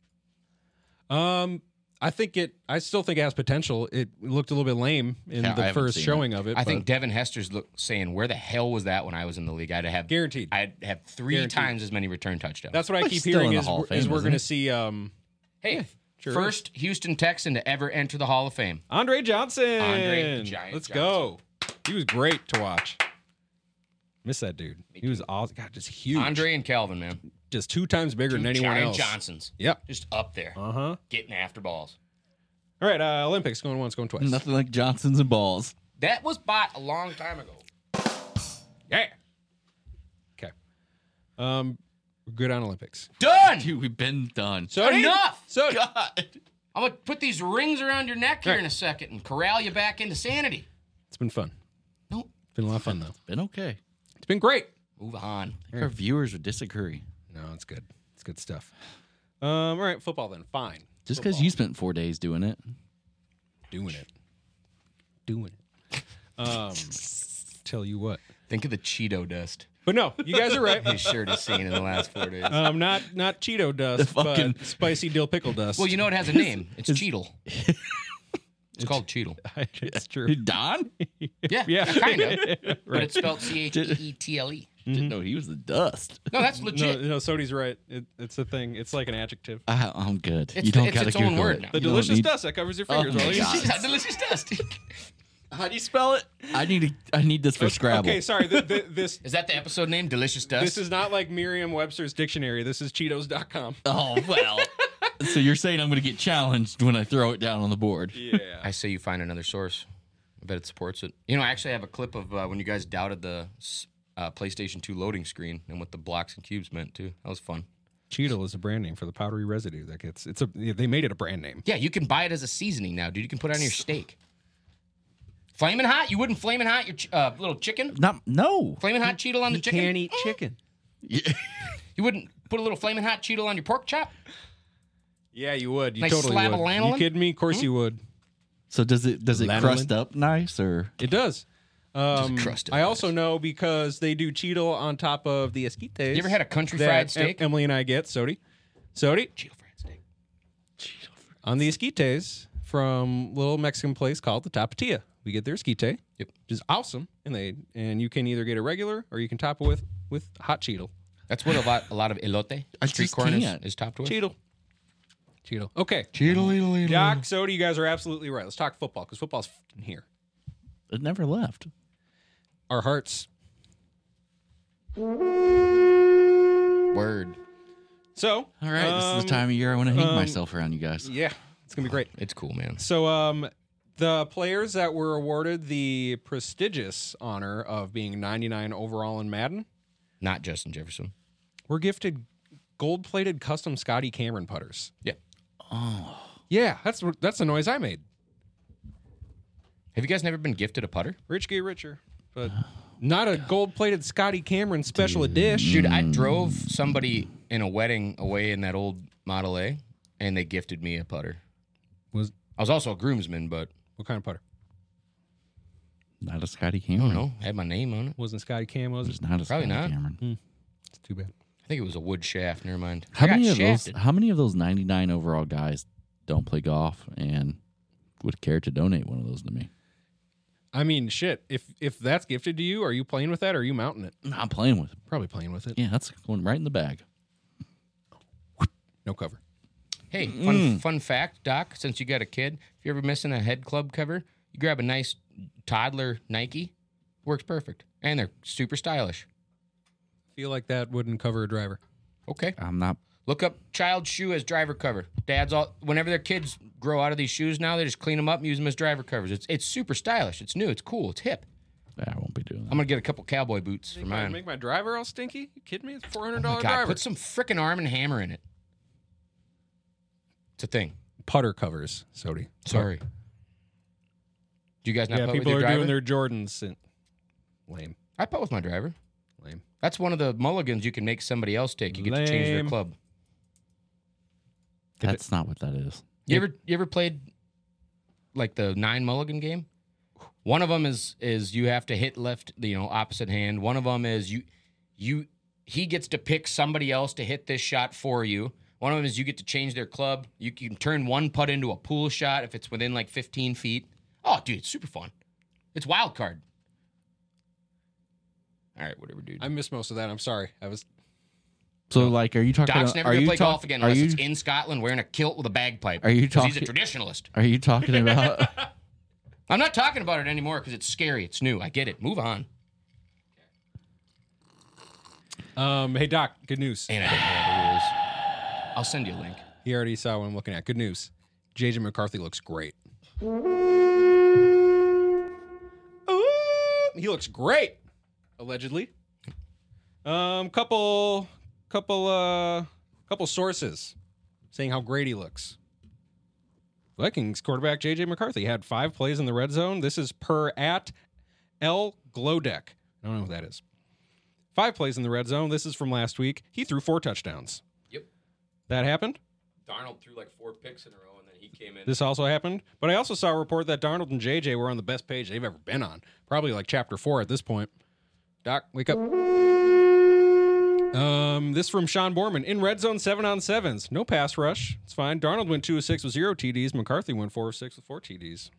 I still think it has potential. It looked a little bit lame in Yeah, I the haven't first seen showing of it. I think but Devin Hester's saying, "Where the hell was that when I was in the league? I'd have guaranteed. I'd have three Guaranteed. times as many return touchdowns." That's what I But keep still in hearing the is, Hall of Fame, we're isn't going to he? see hey, sure first Houston Texan to ever enter the Hall of Fame. Andre Johnson. Andre the Giant Let's Johnson. go. He was great to watch. Miss that dude. He was awesome. God, just huge. Andre and Calvin, man. just 2 times bigger than anyone Giant else. Johnsons. Yep. Just up there, Uh-huh. getting after balls. All right, Olympics going once, going twice. Nothing like Johnsons and balls. That was bought a long time ago. Yeah. Okay. We're good on Olympics. Done. Dude, we've been done. So Enough. So God. I'm going to put these rings around your neck here in a second and corral you back into sanity. It's been fun. Nope. It's been a lot of fun, though. Been okay. It's been great. Move on. Our viewers would disagree. No, it's good. It's good stuff. All right, football then. Fine. Just because you spent 4 days doing it. Doing it. Tell you what. Think of the Cheeto dust But no, you guys are right. his shirt has seen in the last 4 days. Not Cheeto dust, fucking- but spicy dill pickle dust. Well, you know it has a name. It's Cheetle. It's called Cheetle. It's true. Don? Yeah, kind of. But it's spelled Cheetle. Didn't know he was the dust. No, that's legit. No, Sodi's right. It's a thing. It's like an adjective. I'm good. It's you don't it's gotta its own Google word it. now. The You don't delicious need- dust that covers your fingers. my Rolly. God. It's delicious dust. How do you spell it? I need this for Scrabble. Okay, sorry. This Is that the episode name? Delicious dust. this is not like Merriam-Webster's dictionary. This is Cheetos.com. Oh well. So you're saying I'm going to get challenged when I throw it down on the board? Yeah. I say you find another source. I bet it supports it. You know, I actually have a clip of when you guys doubted the PlayStation 2 loading screen and what the blocks and cubes meant too. That was fun. Cheetle is a brand name for the powdery residue that gets. They made it a brand name. Yeah, you can buy it as a seasoning now, dude. You can put it on your steak. Flamin' hot? You wouldn't flamin' hot your little chicken? No. Flamin' hot Cheetle on the chicken? Can't eat chicken. You wouldn't put a little flamin' hot Cheetle on your pork chop? Yeah, you would. You Nice totally slab of would. lanolin? You kidding me? Of course you would. So does it Lanolin? crust up nice or? It does. crust it I nice. also know because they do Cheetle on top of the esquites. You ever had a country that fried steak? Emily and I get Sodi. Cheetle fried steak. On the esquites from a little Mexican place called the Tapatía. We get their esquite, Yep. which is awesome, and you can either get a regular or you can top it with hot Cheetle. That's what a lot of elote, I street just corn can't. is topped with. Cheetle. Okay. Cheetle. Doc, Sodi, you guys are absolutely right. Let's talk football because football's f***ing here. It never left. Our hearts. Word. So, All right, this is the time of year I want to hang myself around you guys. yeah, it's gonna be great. It's cool, man. So, the players that were awarded the prestigious honor of being 99 overall in Madden Not Justin Jefferson. were gifted gold-plated custom Scotty Cameron putters. Yeah. Yeah, that's the noise I made. Have you guys never been gifted a putter? Rich get richer, but not a gold-plated Scotty Cameron special edition. Dude, I drove somebody in a wedding away in that old Model A, and they gifted me a putter. I was also a groomsman, but What kind of putter? Not a Scotty I Cameron. don't know. I had my name on it. Wasn't Scotty Cam? Was it? It's not a Probably Scotty not. Cameron. It's too bad. I think it was a wood shaft. Never mind. How I got many of shafted. those? How many of those 99 overall guys don't play golf and would care to donate one of those to me? I mean, shit. If that's gifted to you, are you playing with that or are you mounting it? I'm playing with it. Probably playing with it. Yeah, that's going right in the bag. No cover. Hey, fun fact, Doc. Since you got a kid, if you're ever missing a head club cover, you grab a nice toddler Nike. Works perfect, and they're super stylish. Feel like that wouldn't cover a driver. Okay. I'm not. Look up child shoe as driver cover. Dads all whenever their kids grow out of these shoes now, they just clean them up and use them as driver covers. It's super stylish. It's new. It's cool. It's hip. I won't be doing I'm that. gonna get a couple cowboy boots for mine. Make my driver all stinky? You kidding me? It's $400 Oh my God, driver. put some frickin' Arm & Hammer in it. It's a thing. putter covers, Sodi. Sorry. Do you guys not Yeah, putt with people your are driver? doing their Jordans. Lame. I putt with my driver. Lame. That's one of the mulligans you can make somebody else take. You get to change their Lame. club. That's not what that is. You ever played like the 9 mulligan game? One of them is you have to hit left, opposite hand. One of them is he gets to pick somebody else to hit this shot for you. One of them is you get to change their club. You can turn one putt into a pool shot if it's within like 15 feet. Oh, dude, it's super fun. It's wild card. All right, whatever, dude. I missed most of that. I'm sorry. So, like, are you talking? Doc's never are gonna you play golf again unless it's you, in Scotland wearing a kilt with a bagpipe. Are you 'Cause He's a talking- traditionalist. Are you talking about? I'm not talking about it anymore because it's scary. It's new. I get it. Move on. Hey, Doc, good news. And I didn't know the rules. I'll send you a link. He already saw what I'm looking at. Good news. JJ McCarthy looks great. He looks great, allegedly. Couple sources saying how great he looks. Vikings quarterback J.J. McCarthy had 5 plays in the red zone. This is per at L Glodek. I don't know who that is. 5 plays in the red zone. This is from last week. He threw 4 touchdowns. Yep. That happened? Darnold threw like 4 picks in a row, and then he came in. This also happened. But I also saw a report that Darnold and JJ were on the best page they've ever been on. Probably like chapter 4 at this point. Doc, wake up. This from Sean Borman. In red zone, 7-on-7s. No pass rush. It's fine. Darnold went 2 of 6 with 0 TDs. McCarthy went 4 of 6 with 4 TDs.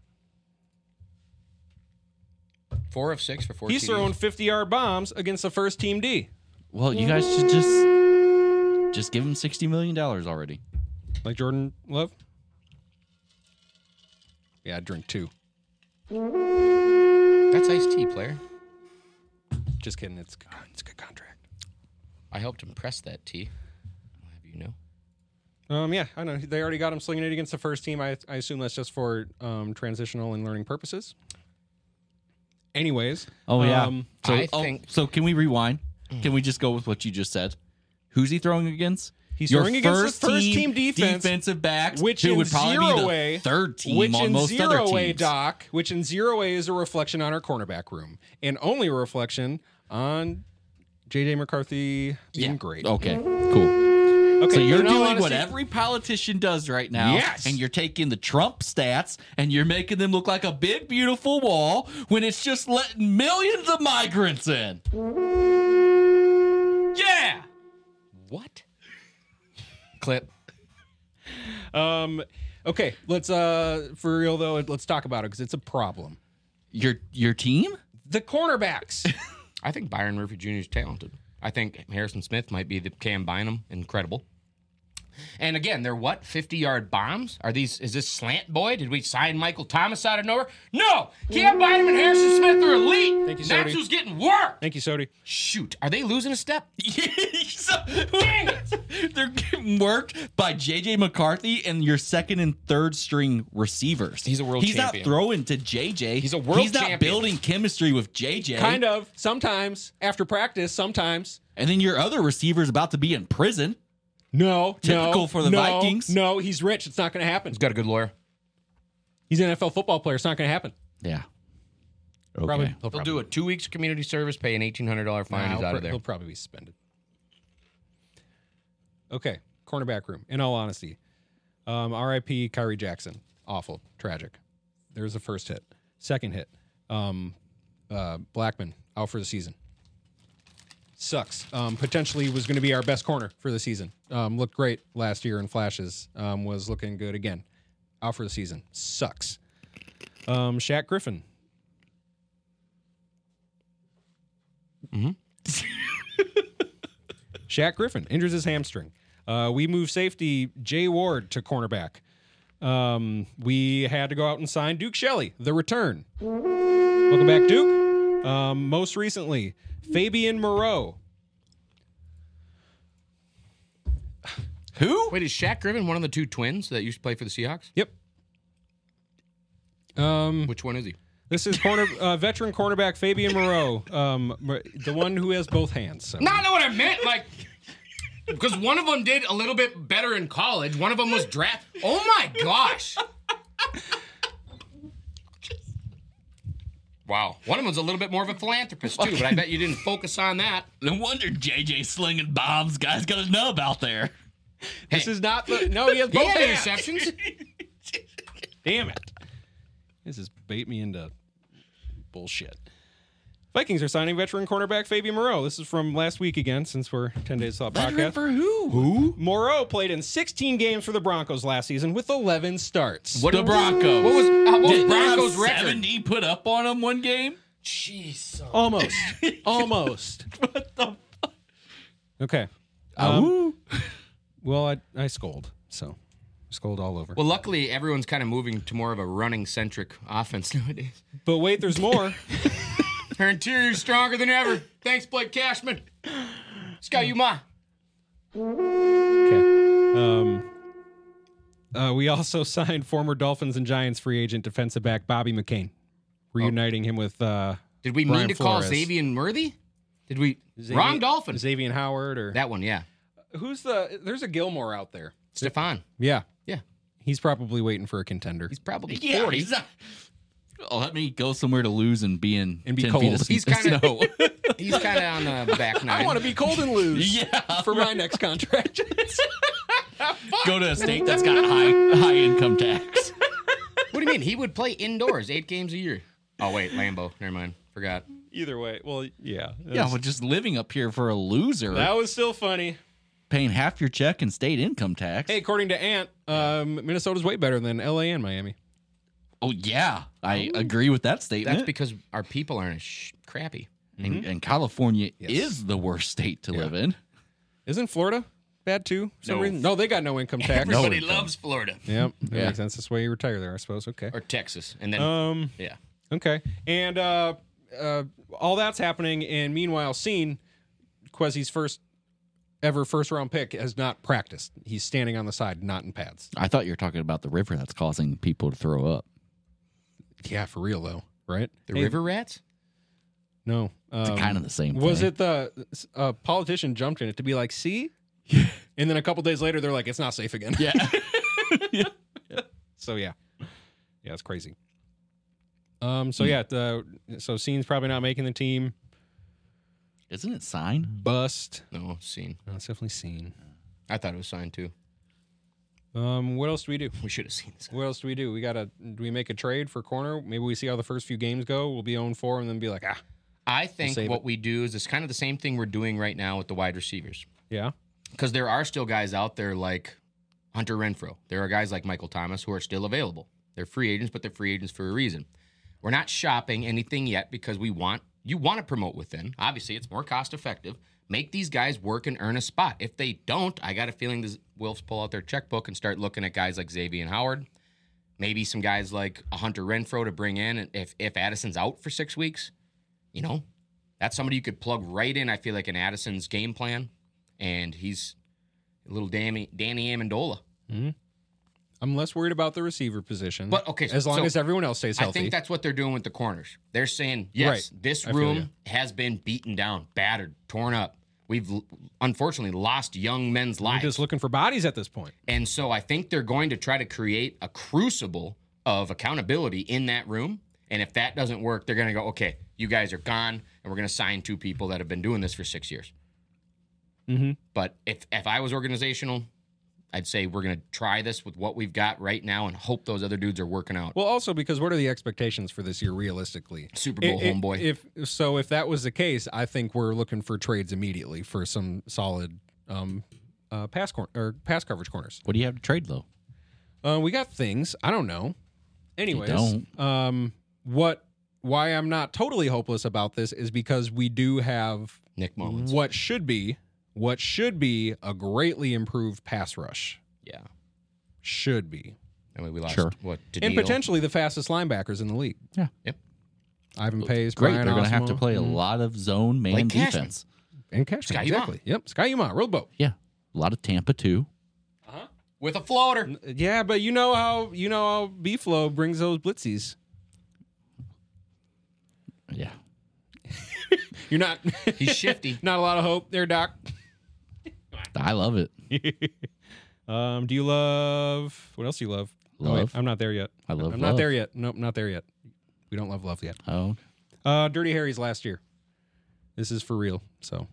4 of 6 for 4 He's TDs. throwing 50-yard bombs against the first team D. Well, you guys should just give him $60 million already. Like Jordan Love? Yeah, I'd drink 2. That's iced tea, player. Just kidding. It's a good contract. I helped him press that tea. I'll have you know. Yeah, I know. They already got him slinging it against the first team. I assume that's just for transitional and learning purposes. Anyways. Oh, yeah. I think- So can we rewind? Can we just go with what you just said? Who's he throwing against? He's Your throwing against the first team defense, defensive backs, which who in would probably be zero the way, third team which on in most other zero way, teams. Doc, which in 0 way is a reflection on our cornerback room, and only a reflection on J.J. McCarthy being great. Okay, cool. Okay, So you're in all doing honesty- what every politician does right now. Yes. And you're taking the Trump stats and you're making them look like a big, beautiful wall when it's just letting millions of migrants in. Yeah. What? Clip. Okay, let's for real though, let's talk about it because it's a problem. Your team? The cornerbacks. I think Byron Murphy Jr. is talented. I think Harrison Smith might be the Cam Bynum. Incredible. And again, they're what? 50-yard bombs? Is this slant boy? Did we sign Michael Thomas out of nowhere? No! Cam Bynum and Harrison Smith are elite. Thank you, That's Sody. who's getting work. Thank you, Sody. Shoot. Are they losing a step? Dang it! They're getting worked by J.J. McCarthy and your second and third string receivers. He's a world champion. He's not throwing to J.J. He's a world He's not champion. building chemistry with J.J. Kind of. Sometimes after practice. Sometimes. And then your other receiver's about to be in prison. No. Typical for the Vikings. No, he's rich. It's not going to happen. He's got a good lawyer. He's an NFL football player. It's not going to happen. Yeah. Okay. Probably. He'll do a 2 weeks of community service, pay an $1,800 fine. He's out of there. He'll probably be suspended. Okay, cornerback room. In all honesty, R.I.P. Kyrie Jackson. Awful, tragic. There's the first hit. Second hit. Blackman out for the season. Sucks. Potentially was going to be our best corner for the season. Looked great last year in flashes. Was looking good again. Out for the season. Sucks. Shaq Griffin. Shaq Griffin injures his hamstring. We move safety Jay Ward to cornerback. We had to go out and sign Duke Shelley, the return. Welcome back, Duke. Most recently, Fabian Moreau. Who? Wait, is Shaq Griffin one of the 2 twins that used to play for the Seahawks? Yep. Which one is he? This is veteran cornerback Fabian Moreau, the one who has both hands. So. No, I know what I meant. Like, because one of them did a little bit better in college. One of them was drafted. Oh my gosh. Wow. One of them's a little bit more of a philanthropist too, but I bet you didn't focus on that. No wonder JJ slinging bombs. Guys got a nub out there. This is not the. No, he has He both had hands. interceptions. Damn it. This is bait me into bullshit. Vikings are signing veteran cornerback Fabian Moreau. This is from last week again, since we're 10 days off podcast. For who? Moreau played in 16 games for the Broncos last season with 11 starts. The Broncos. What was Didn't they have Broncos' record? 70 put up on him one game? Jeez. Almost. Almost. What the fuck? Okay. Ooh. Well, I scold, so scold all over. Well, luckily, everyone's kind of moving to more of a running-centric offense nowadays. But wait, there's more. Her interior's stronger than ever. Thanks, Blake Cashman. Sky Yuma. Okay. We also signed former Dolphins and Giants free agent defensive back Bobby McCain, reuniting him with Did we Brian mean to call Flores. Xavier Worthy? Did we? Wrong Dolphin. Xavier Howard or That one, yeah. there's a Gilmore out there. Stefan. Yeah. Yeah. He's probably waiting for a contender. He's probably Yeah, 40. he's not. Oh, let me go somewhere to lose and be in And be 10 cold. feet of He's kinda- snow. He's kind of on the back nine. I want to be cold and lose. Yeah, for my next contract. go to a state that's got high income tax. What do you mean? He would play indoors 8 games a year. Oh, wait, Lambeau. Never mind. Forgot. Either way, well, yeah, Yeah, but just living up here for a loser, that was still funny. paying half your check in state income tax. Hey, according to Ant, Minnesota's way better than LA and Miami. Oh yeah, I agree with that statement. That's because our people aren't as crappy. and California is the worst state to live in. Isn't Florida bad too? For some No. reason? No, they got no income tax. Everybody income. loves Florida. Yep, that Yeah. makes sense. That's why you retire there, I suppose. Okay. Or Texas. And then, yeah. Okay. And all that's happening, and meanwhile, Scene, Quezzy's first round pick, has not practiced. He's standing on the side, not in pads. I thought you were talking about the river that's causing people to throw up. Yeah, for real though, right? The Hey, River Rats? No. It's kind of the same Was thing. it the politician jumped in it to be like, see? And then a couple days later, they're like, it's not safe again. Yeah. So yeah, it's crazy. So Scene's probably not making the team. Isn't it signed? Bust. No, seen. No, it's definitely Scene. I thought it was signed too. What else do we do? We should have seen this. What else do we do? Do we make a trade for corner? Maybe we see how the first few games go. We'll be 0-4 and then be like, I think save what it. we do is it's kind of the same thing we're doing right now with the wide receivers. yeah. Because there are still guys out there like Hunter Renfrow. There are guys like Michael Thomas who are still available. They're free agents, but they're free agents for a reason. We're not shopping anything yet because you want to promote within. Obviously, it's more cost effective. Make these guys work and earn a spot. If they don't, I got a feeling the Wolves pull out their checkbook and start looking at guys like Xavier and Howard. Maybe some guys like a Hunter Renfrow to bring in if Addison's out for 6 weeks. You know, that's somebody you could plug right in, I feel like, in Addison's game plan. And he's a little Danny Amendola. I'm less worried about the receiver position. But, okay, as long so as everyone else stays I healthy. think that's what they're doing with the corners. They're saying, yes, Right. this I feel room ya. has been beaten down, battered, torn up. We've unfortunately lost young men's We're lives. just looking for bodies at this point. And so I think they're going to try to create a crucible of accountability in that room. And if that doesn't work, they're going to go, okay, you guys are gone, and we're going to sign 2 people that have been doing this for 6 years. Mm-hmm. But if I was organizational, I'd say we're going to try this with what we've got right now and hope those other dudes are working out. Well, also because what are the expectations for this year realistically? Super Bowl homeboy. If that was the case, I think we're looking for trades immediately for some solid pass coverage corners. What do you have to trade though? We got things. I don't know. Anyways, don't. why I'm not totally hopeless about this is because we do have Nick Mullins. what should be a greatly improved pass rush. Yeah. Should be. I mean, we lost, Sure. what, And Daniil? potentially the fastest linebackers in the league. Yeah. Yep. Ivan Pace, Great. Brian They're going to have to Osmo, play a lot of zone man Blake Cashman. defense. and Cashman. Sky Yuma. Exactly. Yep. Sky Yuma, real boat. Yeah. A lot of Tampa too. With a floater. Yeah, but you know how B-Flow brings those blitzies. Yeah. You're not. He's shifty. Not a lot of hope there, Doc. I love it. Do you love? What else do you love? Oh, wait, Love. I'm not there yet. I love I'm love. not there yet. Nope, not there yet. We don't love yet. Oh. Dirty Harry's last year. This is for real. So,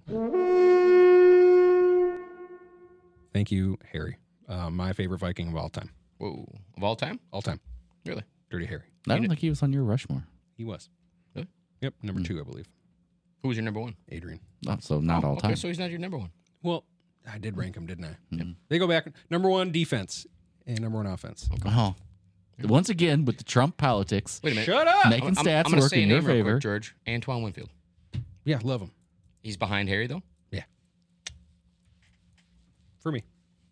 thank you, Harry. My favorite Viking of all time. Whoa. Of all time? All time. Really? Dirty Harry. I don't think he was on your Rushmore. He was. Really? Yep, number 2, I believe. Who was your number one? Adrian. Oh, so not all okay, time. so he's not your number one. Well, I did rank him, didn't I? They go back. Number 1 defense and number 1 offense. Oh. Once again, with the Trump politics, Wait a minute. Shut up. making stats I'm gonna work say a in your name real favor. quick, George. Antoine Winfield. Yeah, love him. He's behind Harry, though? Yeah. For me.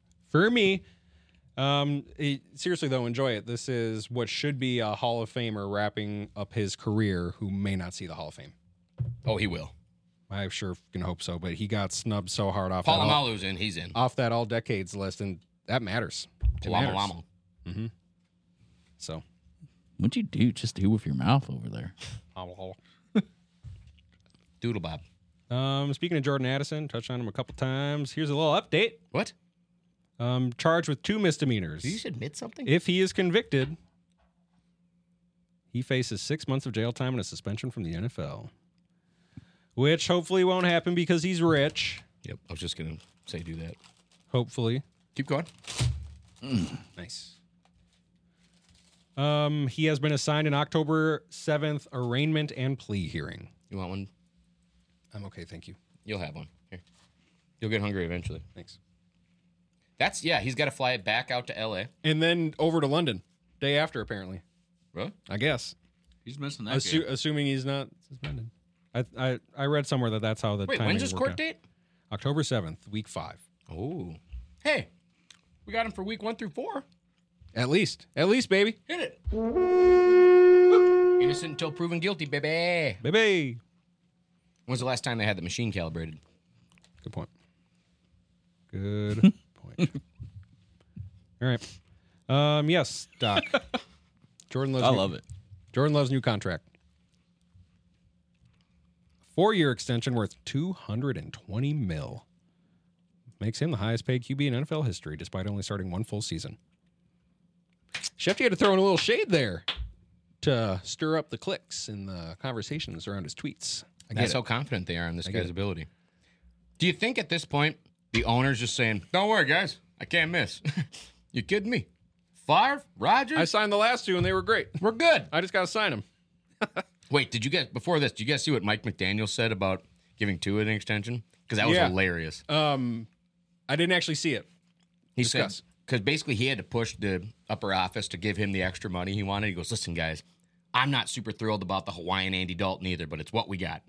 Seriously though, enjoy it. This is what should be a Hall of Famer wrapping up his career who may not see the Hall of Fame. Oh, he will. I sure can hope so, but he got snubbed so hard off Palomalu's in. He's in. that all decades list, and that matters. It matters. Palamo. So What'd you do with your mouth over there? Doodle Bob. speaking of Jordan Addison, touched on him a couple times. Here's a little update. What? Charged with 2 misdemeanors. Did you just admit something? If he is convicted, he faces 6 months of jail time and a suspension from the NFL, which hopefully won't happen because he's rich. Yep. I was just gonna say do that. Hopefully. Keep going. Nice. He has been assigned an October 7th arraignment and plea hearing. You want one? I'm okay, thank you. You'll have one. Here. You'll get hungry eventually. Thanks. He's got to fly it back out to L.A. And then over to London, day after, apparently. Really? I guess. He's missing that game. Assuming he's not suspended. I read somewhere that that's how the Wait, timing when's his worked court out. date? October 7th, week 5. Oh. Hey, we got him for week 1 through 4. At least, baby. Hit it. Innocent until proven guilty, baby. Baby. When's the last time they had the machine calibrated? Good point. Good point. All right. Yes, Doc. Jordan loves. I love it. Jordan Love's new contract. 4-year extension worth $220 million. Makes him the highest paid QB in NFL history, despite only starting 1 full season. Shefty had to throw in a little shade there to stir up the clicks and the conversations around his tweets. That's how confident they are in this guy's ability. Do you think at this point the owner's just saying, "Don't worry, guys, I can't miss"? You kidding me? Favre, Rodgers, I signed the last 2 and they were great. we're good. I just got to sign them. Wait, did you guys see what Mike McDaniel said about giving Tua an extension? Because that was hilarious. I didn't actually see it. He discuss. said, because basically he had to push the upper office to give him the extra money he wanted. He goes, "Listen, guys, I'm not super thrilled about the Hawaiian Andy Dalton either, but it's what we got."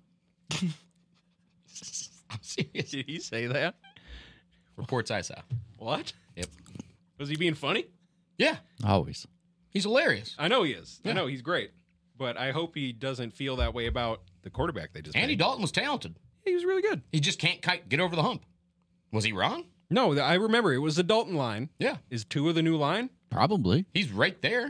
I'm serious. Did he say that? Reports I saw. What? Yep. Was he being funny? Yeah, Always. he's hilarious. I know he is. Yeah. I know he's great. But I hope he doesn't feel that way about the quarterback they just Andy made. Dalton was talented. He was really good. He just can't get over the hump. Was he wrong? No, I remember it was the Dalton line. Yeah. Is Tua the new line? Probably. He's right there.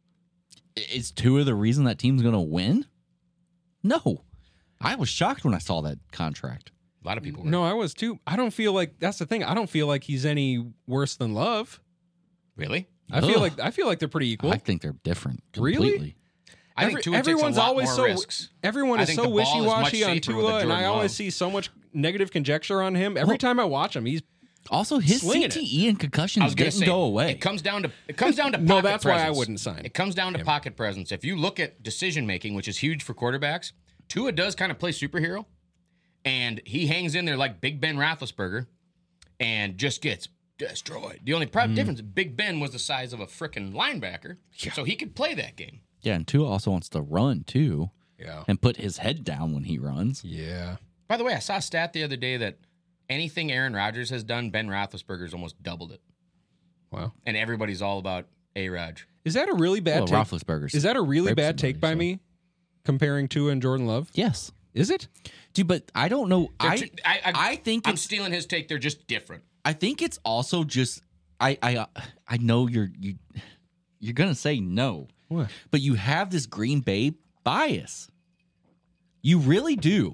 Is Tua the reason that team's going to win? No. I was shocked when I saw that contract. A lot of people were. No, I was too. I don't feel like that's the thing. I don't feel like he's any worse than Love. Really? I feel like they're pretty equal. I think they're different Really? completely. I think Tua everyone's takes a lot always more so risks. everyone I is think so the ball is much wishy-washy on safer with a Tua, and I Jordan always Love. see so much negative conjecture on him. Every time I watch him, he's Also, his Slinging it. CTE and I concussions was going to didn't say, go away. It comes down to pocket No, that's why I presence. wouldn't sign It comes down to him. pocket presence. If you look at decision making, which is huge for quarterbacks, Tua does kind of play superhero, and he hangs in there like Big Ben Roethlisberger, and just gets destroyed. The only difference, Big Ben was the size of a frickin' linebacker, so he could play that game. Yeah, and Tua also wants to run, too, yeah. and put his head down when he runs. Yeah. By the way, I saw a stat the other day that anything Aaron Rodgers has done, Ben Roethlisberger's almost doubled it. Wow. And everybody's all about A-Rod. Is that a really bad Well, take? Roethlisberger's Is that a really raped bad take by somebody, me comparing Tua and Jordan Love? Yes. Is it? Dude, but I don't know. I think I'm it's stealing his take. They're just different. I think it's also just I know you're gonna say no. What? But you have this Green Bay bias. You really do.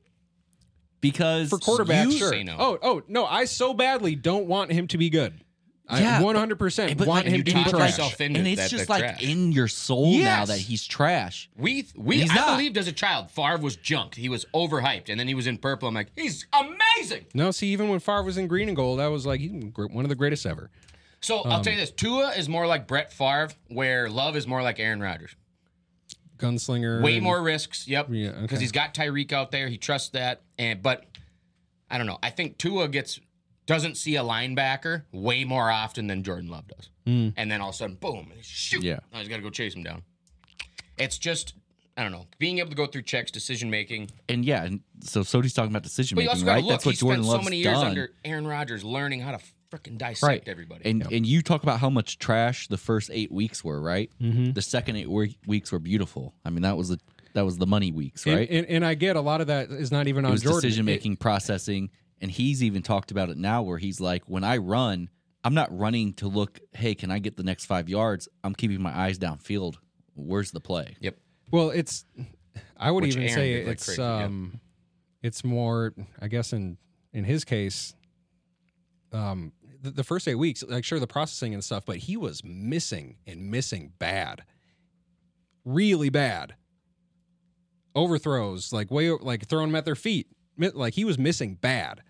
Because For quarterbacks, you- sure. say no. Oh, no, I so badly don't want him to be good. Yeah, I 100% but- want and him you to be talk trash. yourself into and it's that just they're like trash. in your soul now Yes. that he's trash. He's not. I believed as a child Favre was junk. He was overhyped, and then he was in purple. I'm like, he's amazing. No, see, even when Favre was in green and gold, I was like, he's one of the greatest ever. So I'll tell you this: Tua is more like Brett Favre, where Love is more like Aaron Rodgers. Gunslinger. Way and- more risks. Yep. Yeah, okay. Because he's got Tyreek out there. He trusts that. But I don't know. I think Tua doesn't see a linebacker way more often than Jordan Love does. And then all of a sudden, boom, shoot. Yeah. Now he's got to go chase him down. It's just, I don't know, being able to go through checks, decision making. And yeah, and so Sodi's talking about decision But you making, also got to right? look. That's what He Jordan spent so Love's many years done. under Aaron Rodgers learning how to freaking dissect Right. everybody. And you talk about how much trash the first 8 weeks were, right? Mm-hmm. The second 8 weeks were beautiful. I mean, that was the money weeks, right? And I get a lot of that is not even it on was Jordan. decision making, processing, and he's even talked about it now where he's like, when I run, I'm not running to look, hey, can I get the next 5 yards? I'm keeping my eyes downfield. Where's the play? Yep. Well, I would Which even Aaron say did like it's crazy, yeah. it's more, I guess in his case, the first 8 weeks, like sure the processing and stuff, but he was missing bad, really bad. Overthrows, like throwing them at their feet, like he was missing bad.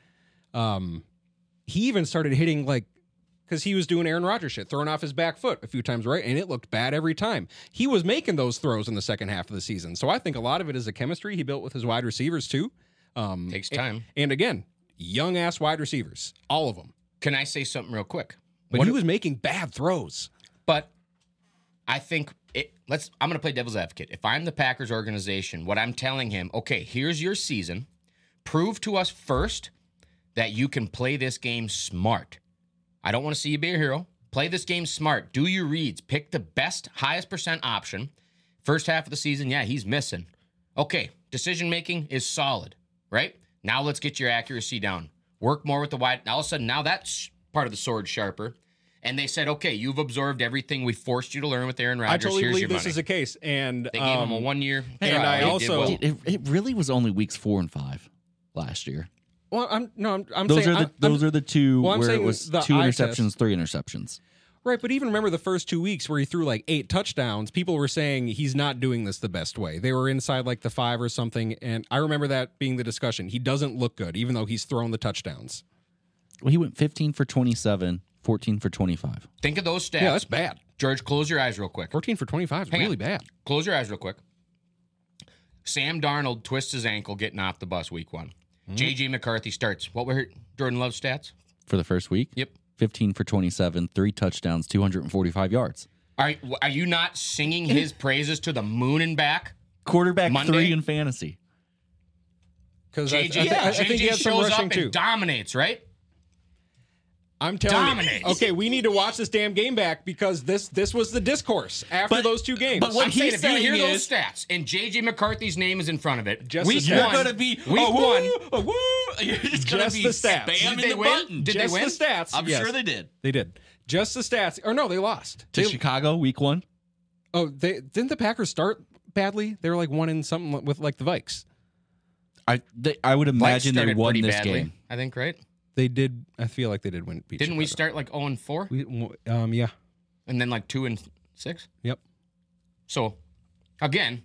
He even started hitting because he was doing Aaron Rodgers shit, throwing off his back foot a few times, right? And it looked bad every time. He was making those throws in the second half of the season. So I think a lot of it is the chemistry he built with his wide receivers too. Takes time. And again, young ass wide receivers, all of them. Can I say something real quick? But he was making bad throws. But I think I'm going to play devil's advocate. If I'm the Packers organization, what I'm telling him, okay, here's your season. Prove to us first that you can play this game smart. I don't want to see you be a hero. Play this game smart. Do your reads. Pick the best, highest percent option. First half of the season, yeah, he's missing. Okay, decision making is solid, right? Now let's get your accuracy down. Work more with the wide. All of a sudden, now that's part of the sword sharper. And they said, okay, you've absorbed everything we forced you to learn with Aaron Rodgers. I totally Here's believe your this money. is the case. And They gave him a 1 year. and trial. I He did also- well. It really was only weeks 4 and 5 last year. well, I'm Those saying are those are the two well, I'm where it saying was the 2 eye interceptions, test. 3 interceptions. right. But even remember the first 2 weeks where he threw 8 touchdowns. People were saying he's not doing this the best way. They were inside the 5 or something, and I remember that being the discussion. He doesn't look good, even though he's thrown the touchdowns. Well, he went 15 for 27, 14 for 25. Think of those stats. Yeah, that's bad. George, close your eyes real quick. 14 for 25 is Hang really on. bad. Close your eyes real quick. Sam Darnold twists his ankle getting off the bus week 1. J.J. McCarthy starts. What were Jordan Love's stats? For the first week? Yep. 15 for 27, 3 touchdowns, 245 yards. Are you not singing his praises to the moon and back? Quarterback Monday? 3 in fantasy. Because I JJ think he had some shows rushing up too. and dominates, right? I'm telling Dominates. you. Okay, we need to watch this damn game back because this was the discourse after But- those 2 games. but what I'm he's saying if you saying hear those is- stats and J.J. McCarthy's name is in front of it, Just week the You're stats. one, going to be week one, woo. You're just going to Just be the stats. spamming Did they the win? button. Did they Just win? the stats. I'm yes. sure they did. They did. Just the stats. Or no, they lost. To They- Chicago, week 1. Oh, didn't the Packers start badly? They were 1 in something with the Vikes. I would Vikes imagine they started won pretty this badly, game. I think, right? They did. I feel like they did win. Beat Didn't we Chicago. start 0-4 Yeah. and then 2-6? Yep. So, again,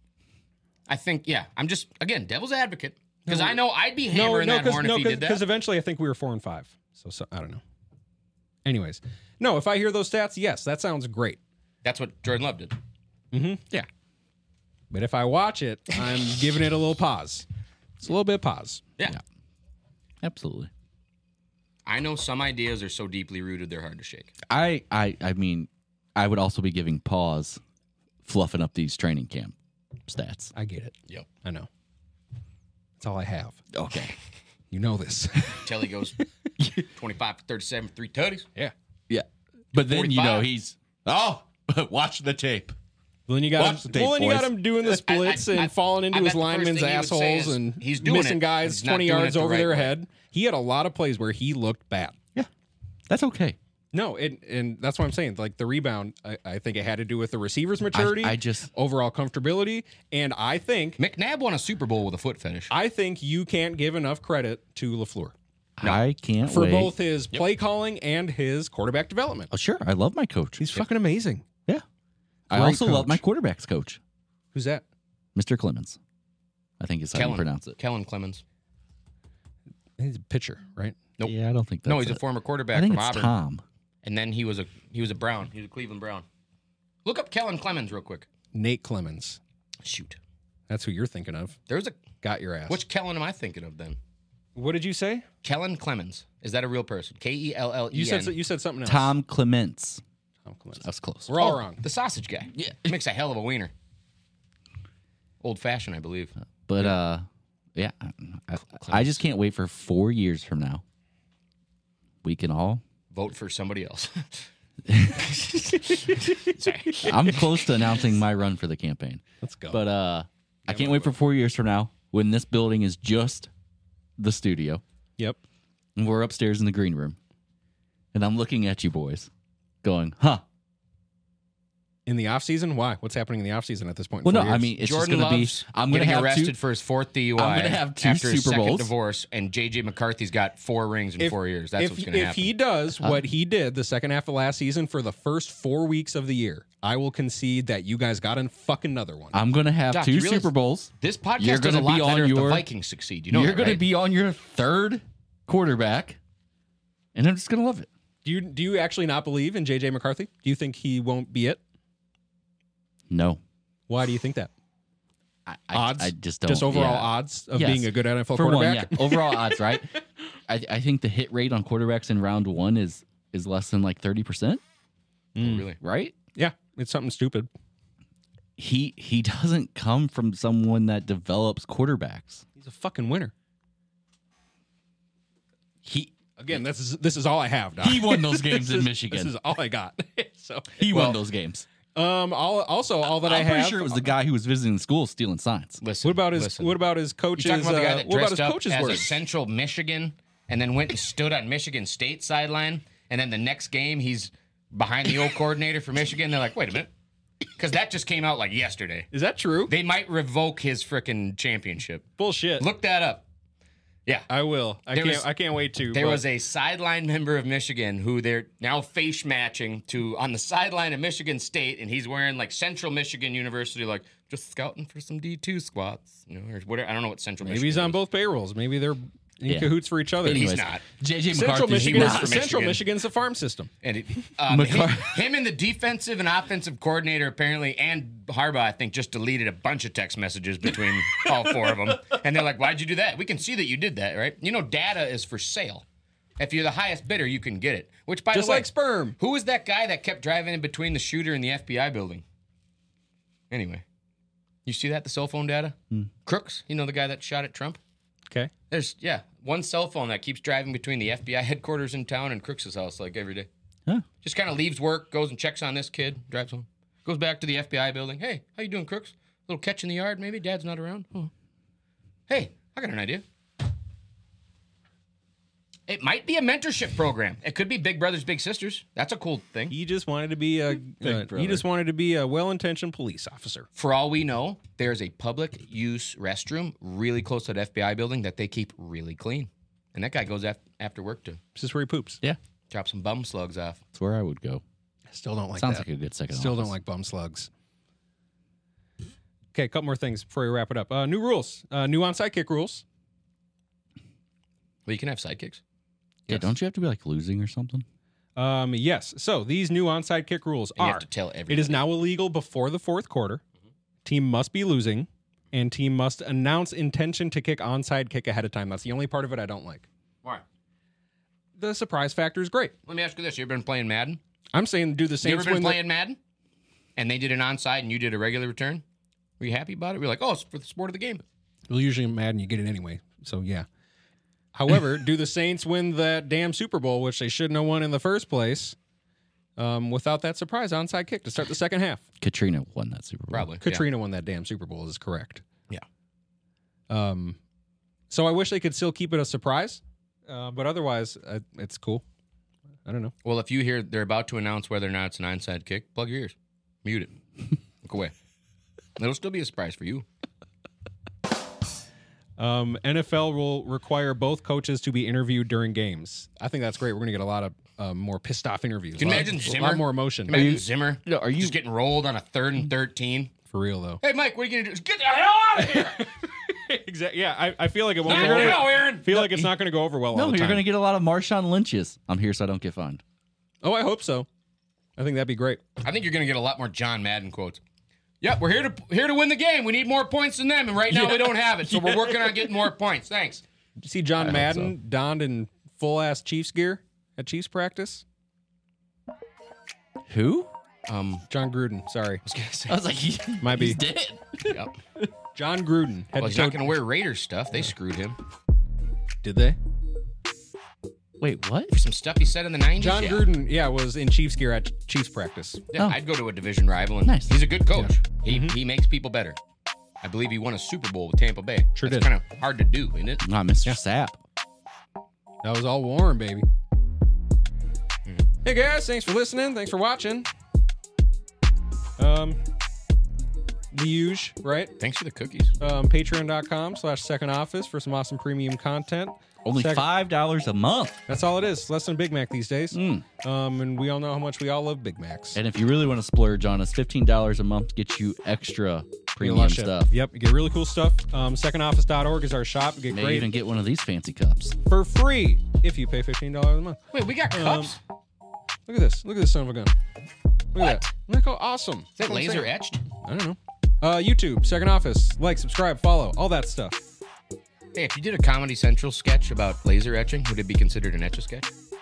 I think, I'm just, again, devil's advocate. Because I know I'd be hammering that horn if he did that. Because eventually I think we were 4 and 5. So I don't know. Anyways, no. If I hear those stats, yes, that sounds great. That's what Jordan Love did. Yeah. But if I watch it, I'm giving it a little pause. It's a little bit of pause. Yeah. Absolutely. I know some ideas are so deeply rooted they're hard to shake. I mean, I would also be giving pause fluffing up these training camp stats. I get it. Yep. I know. That's all I have. Okay. You know this. Till he goes 25 for 37 for 3 tutties. Yeah. Yeah. But then, 45. he's, watch the tape. Well, then you got Watch the tape, you got boys. him doing the splits I and falling I into bet his the first linemen's thing he would say assholes is and he's doing missing it, guys he's not 20 doing yards it the over right their way. head. He had a lot of plays where he looked bad. Yeah. That's okay. No, and that's what I'm saying. The rebound, I think it had to do with the receiver's maturity, I just- overall comfortability, and I think McNabb won a Super Bowl with a foot fetish. you can't give enough credit to LaFleur I can't for wait. both his play calling and his quarterback development. Oh, sure. I love my coach. He's fucking amazing. Yeah. I Great also love coach. my quarterback's coach, Who's that? Mr. Clemens. I think is how you pronounce it. Kellen Clemens. He's a pitcher, right? Nope. Yeah, I don't think that's No, he's a it. former quarterback I think from it's Auburn. Tom. And then he was a Brown. He was a Cleveland Brown. Look up Kellen Clemens real quick. Nate Clemens. Shoot. That's who you're thinking of. There's a Got your ass. which Kellen am I thinking of then? What did you say? Kellen Clemens. Is that a real person? K-E-L-L-E-N. You said something else. Tom Clements. Tom Clemens. That's close. We're all wrong. The sausage guy. Yeah. Makes a hell of a wiener. Old fashioned, I believe. But I just can't wait for 4 years from now. We can all. Vote for somebody else. I'm close to announcing my run for the campaign. Let's go. But I can't wait for 4 years from now when this building is just the studio Yep. and we're upstairs in the green room. And I'm looking at you boys going, huh, In the offseason? Why? What's happening in the offseason at this point? Well, 4 no, I years? mean, it's Jordan just going to be. Love's I'm going to getting have arrested two. for his fourth DUI. I'm gonna have 2 after his Super second Bowls. divorce, and JJ McCarthy's got 4 rings in 4 years. That's what's going to If happen. he does what he did the second half of last season for the first 4 weeks of the year, I will concede that you guys got fucking another one. I'm going to have Doc, 2 you realize Super Bowls. This You're podcast does gonna a lot be on better if the your- Vikings succeed. You know You're that, going to right? be on your 3rd quarterback, and I'm just going to love it. Do you actually not believe in JJ McCarthy? Do you think he won't be it? No. Why do you think that? Odds? I just don't. Just overall yeah. odds of Yes. being a good NFL For one, quarterback? yeah. Overall odds, right? I think the hit rate on quarterbacks in round 1 is less than like 30%, Really? right? Yeah, it's something stupid. He doesn't come from someone that develops quarterbacks. He's a fucking winner. He Again, this is all I have, Doc. He won those games in This Michigan. is all I got. So won those games. all that I I'm have. pretty sure it was the guy who was visiting school stealing signs. Listen. What about his listen. coach's? You talking about the guy that what about dressed his up coach's as a words? Central Michigan and then went and stood on Michigan State sideline, and then the next game he's behind the old coordinator for Michigan. They're like, wait a minute, because that just came out like yesterday. Is that true? They might revoke his frickin' championship. Bullshit. Look that up. Yeah. I will. I can't wait to. There but- was a sideline member of Michigan who they're now face matching to on the sideline of Michigan State, and he's wearing like Central Michigan University, like just scouting for some D2 squats, or whatever. I don't know what Central Maybe Michigan he's on is. both payrolls. Maybe they're in Yeah. cahoots for each other. Anyways, not. JJ Central McCarthy. Michigan, works is, for Central Michigan. Michigan's a farm system. And McCar- him and the defensive and offensive coordinator apparently, and Harbaugh, I think, just deleted a bunch of text messages between all 4 of them. And they're like, why'd you do that? We can see that you did that, right? You know, data is for sale. If you're the highest bidder, you can get it. Which, by Just the way, like sperm. who was that guy that kept driving in between the shooter and the FBI building? Anyway, you see that, the cell phone data? Crooks, you know the guy that shot at Trump? Okay. There's, one cell phone that keeps driving between the FBI headquarters in town and Crooks' house like every day. Huh. Just kind of leaves work, goes and checks on this kid, drives home. Goes back to the FBI building. Hey, how you doing, Crooks? Little catch in the yard, maybe? Dad's not around? Oh. Hey, I got an idea. It might be a mentorship program. It could be Big Brothers, Big Sisters. That's a cool thing. He just wanted to be a well-intentioned police officer. For all we know, there's a public use restroom really close to the FBI building that they keep really clean. And that guy goes after work to This is where he poops. Yeah, drop some bum slugs off. that's where I would go. Still don't like Sounds that. like a good second. Still office. don't like bum slugs. Okay, a couple more things before we wrap it up. New rules. New onside kick rules. Well, you can have sidekicks. Yeah, Yes. don't you have to be like losing or something? Yes. So these new onside kick rules And you are: have to tell everybody. it is now illegal before the 4th quarter. Team must be losing, and team must announce intention to kick onside kick ahead of time. That's the only part of it I don't like. Why? The surprise factor is great. Let me ask you this. You ever been playing Madden? I'm saying do the You Saints ever been win. playing Madden? And they did an onside and you did a regular return? Were you happy about it? We're like, oh, it's for the sport of the game. Well, usually in Madden you get it anyway. So yeah. However, do the Saints win that damn Super Bowl, which they shouldn't have won in the first place, without that surprise onside kick to start the second half? Katrina won that Super Bowl. Probably. Katrina won that damn Super Bowl is correct. Yeah. So I wish they could still keep it a surprise, but otherwise it's cool. I don't know. Well, if you hear they're about to announce whether or not it's an onside kick, plug your ears. Mute it. Look away. It'll still be a surprise for you. NFL will require both coaches to be interviewed during games. I think that's great. We're going to get a lot of more pissed off interviews. Can you A lot- imagine A Zimmer? lot more emotion. Imagine Zimmer. No, are you- just getting rolled on a 3rd and 13? For real, though. Hey, Mike, what are you going to do? Get the hell out of here! Exactly. Yeah, I feel like it won't Not go over. now, Aaron. Feel like it's not going to go over well all No, the you're time. going to get a lot of Marshawn Lynch's. I'm here so I don't get fined. Oh, I hope so. I think that'd be great. I think you're going to get a lot more John Madden quotes. Yep, we're here to win the game. We need more points than them, and right now we don't have it, so we're working on getting more points. Thanks. Did you see John Madden donned in full-ass Chiefs gear at Chiefs practice? Who? John Gruden, sorry. I was like, Might be. he's dead. Yep. John Gruden. Well, he's not going to wear Raiders stuff. They screwed him Did they? Wait, what? for some stuff he said in the 90s. John yeah. Gruden, was in Chiefs gear at Chiefs practice. Yeah, Oh. I'd go to a division rival, and Nice. he's a good coach. He makes people better. I believe he won a Super Bowl with Tampa Bay. Sure That's did. kind of hard to do, isn't it? Not Mr. Sapp. That was all Warren, baby. Hey, guys. Thanks for listening. Thanks for watching. The huge, right? Thanks for the cookies. Patreon.com/second office for some awesome premium content. Only $5 a month. That's all it is. Less than Big Mac these days. And we all know how much we all love Big Macs. And if you really want to splurge on us, $15 a month gets you extra premium stuff. Yep, you get really cool stuff. Secondoffice.org is our shop. You get May great even get one of these fancy cups. for free if you pay $15 a month. Wait, we got cups? Look at this. Look at this son of a gun. Look at that. Look how awesome. Is that laser etched? I don't know. YouTube, Second Office. Like, subscribe, follow, all that stuff. Hey, if you did a Comedy Central sketch about laser etching, would it be considered an etch-a-sketch?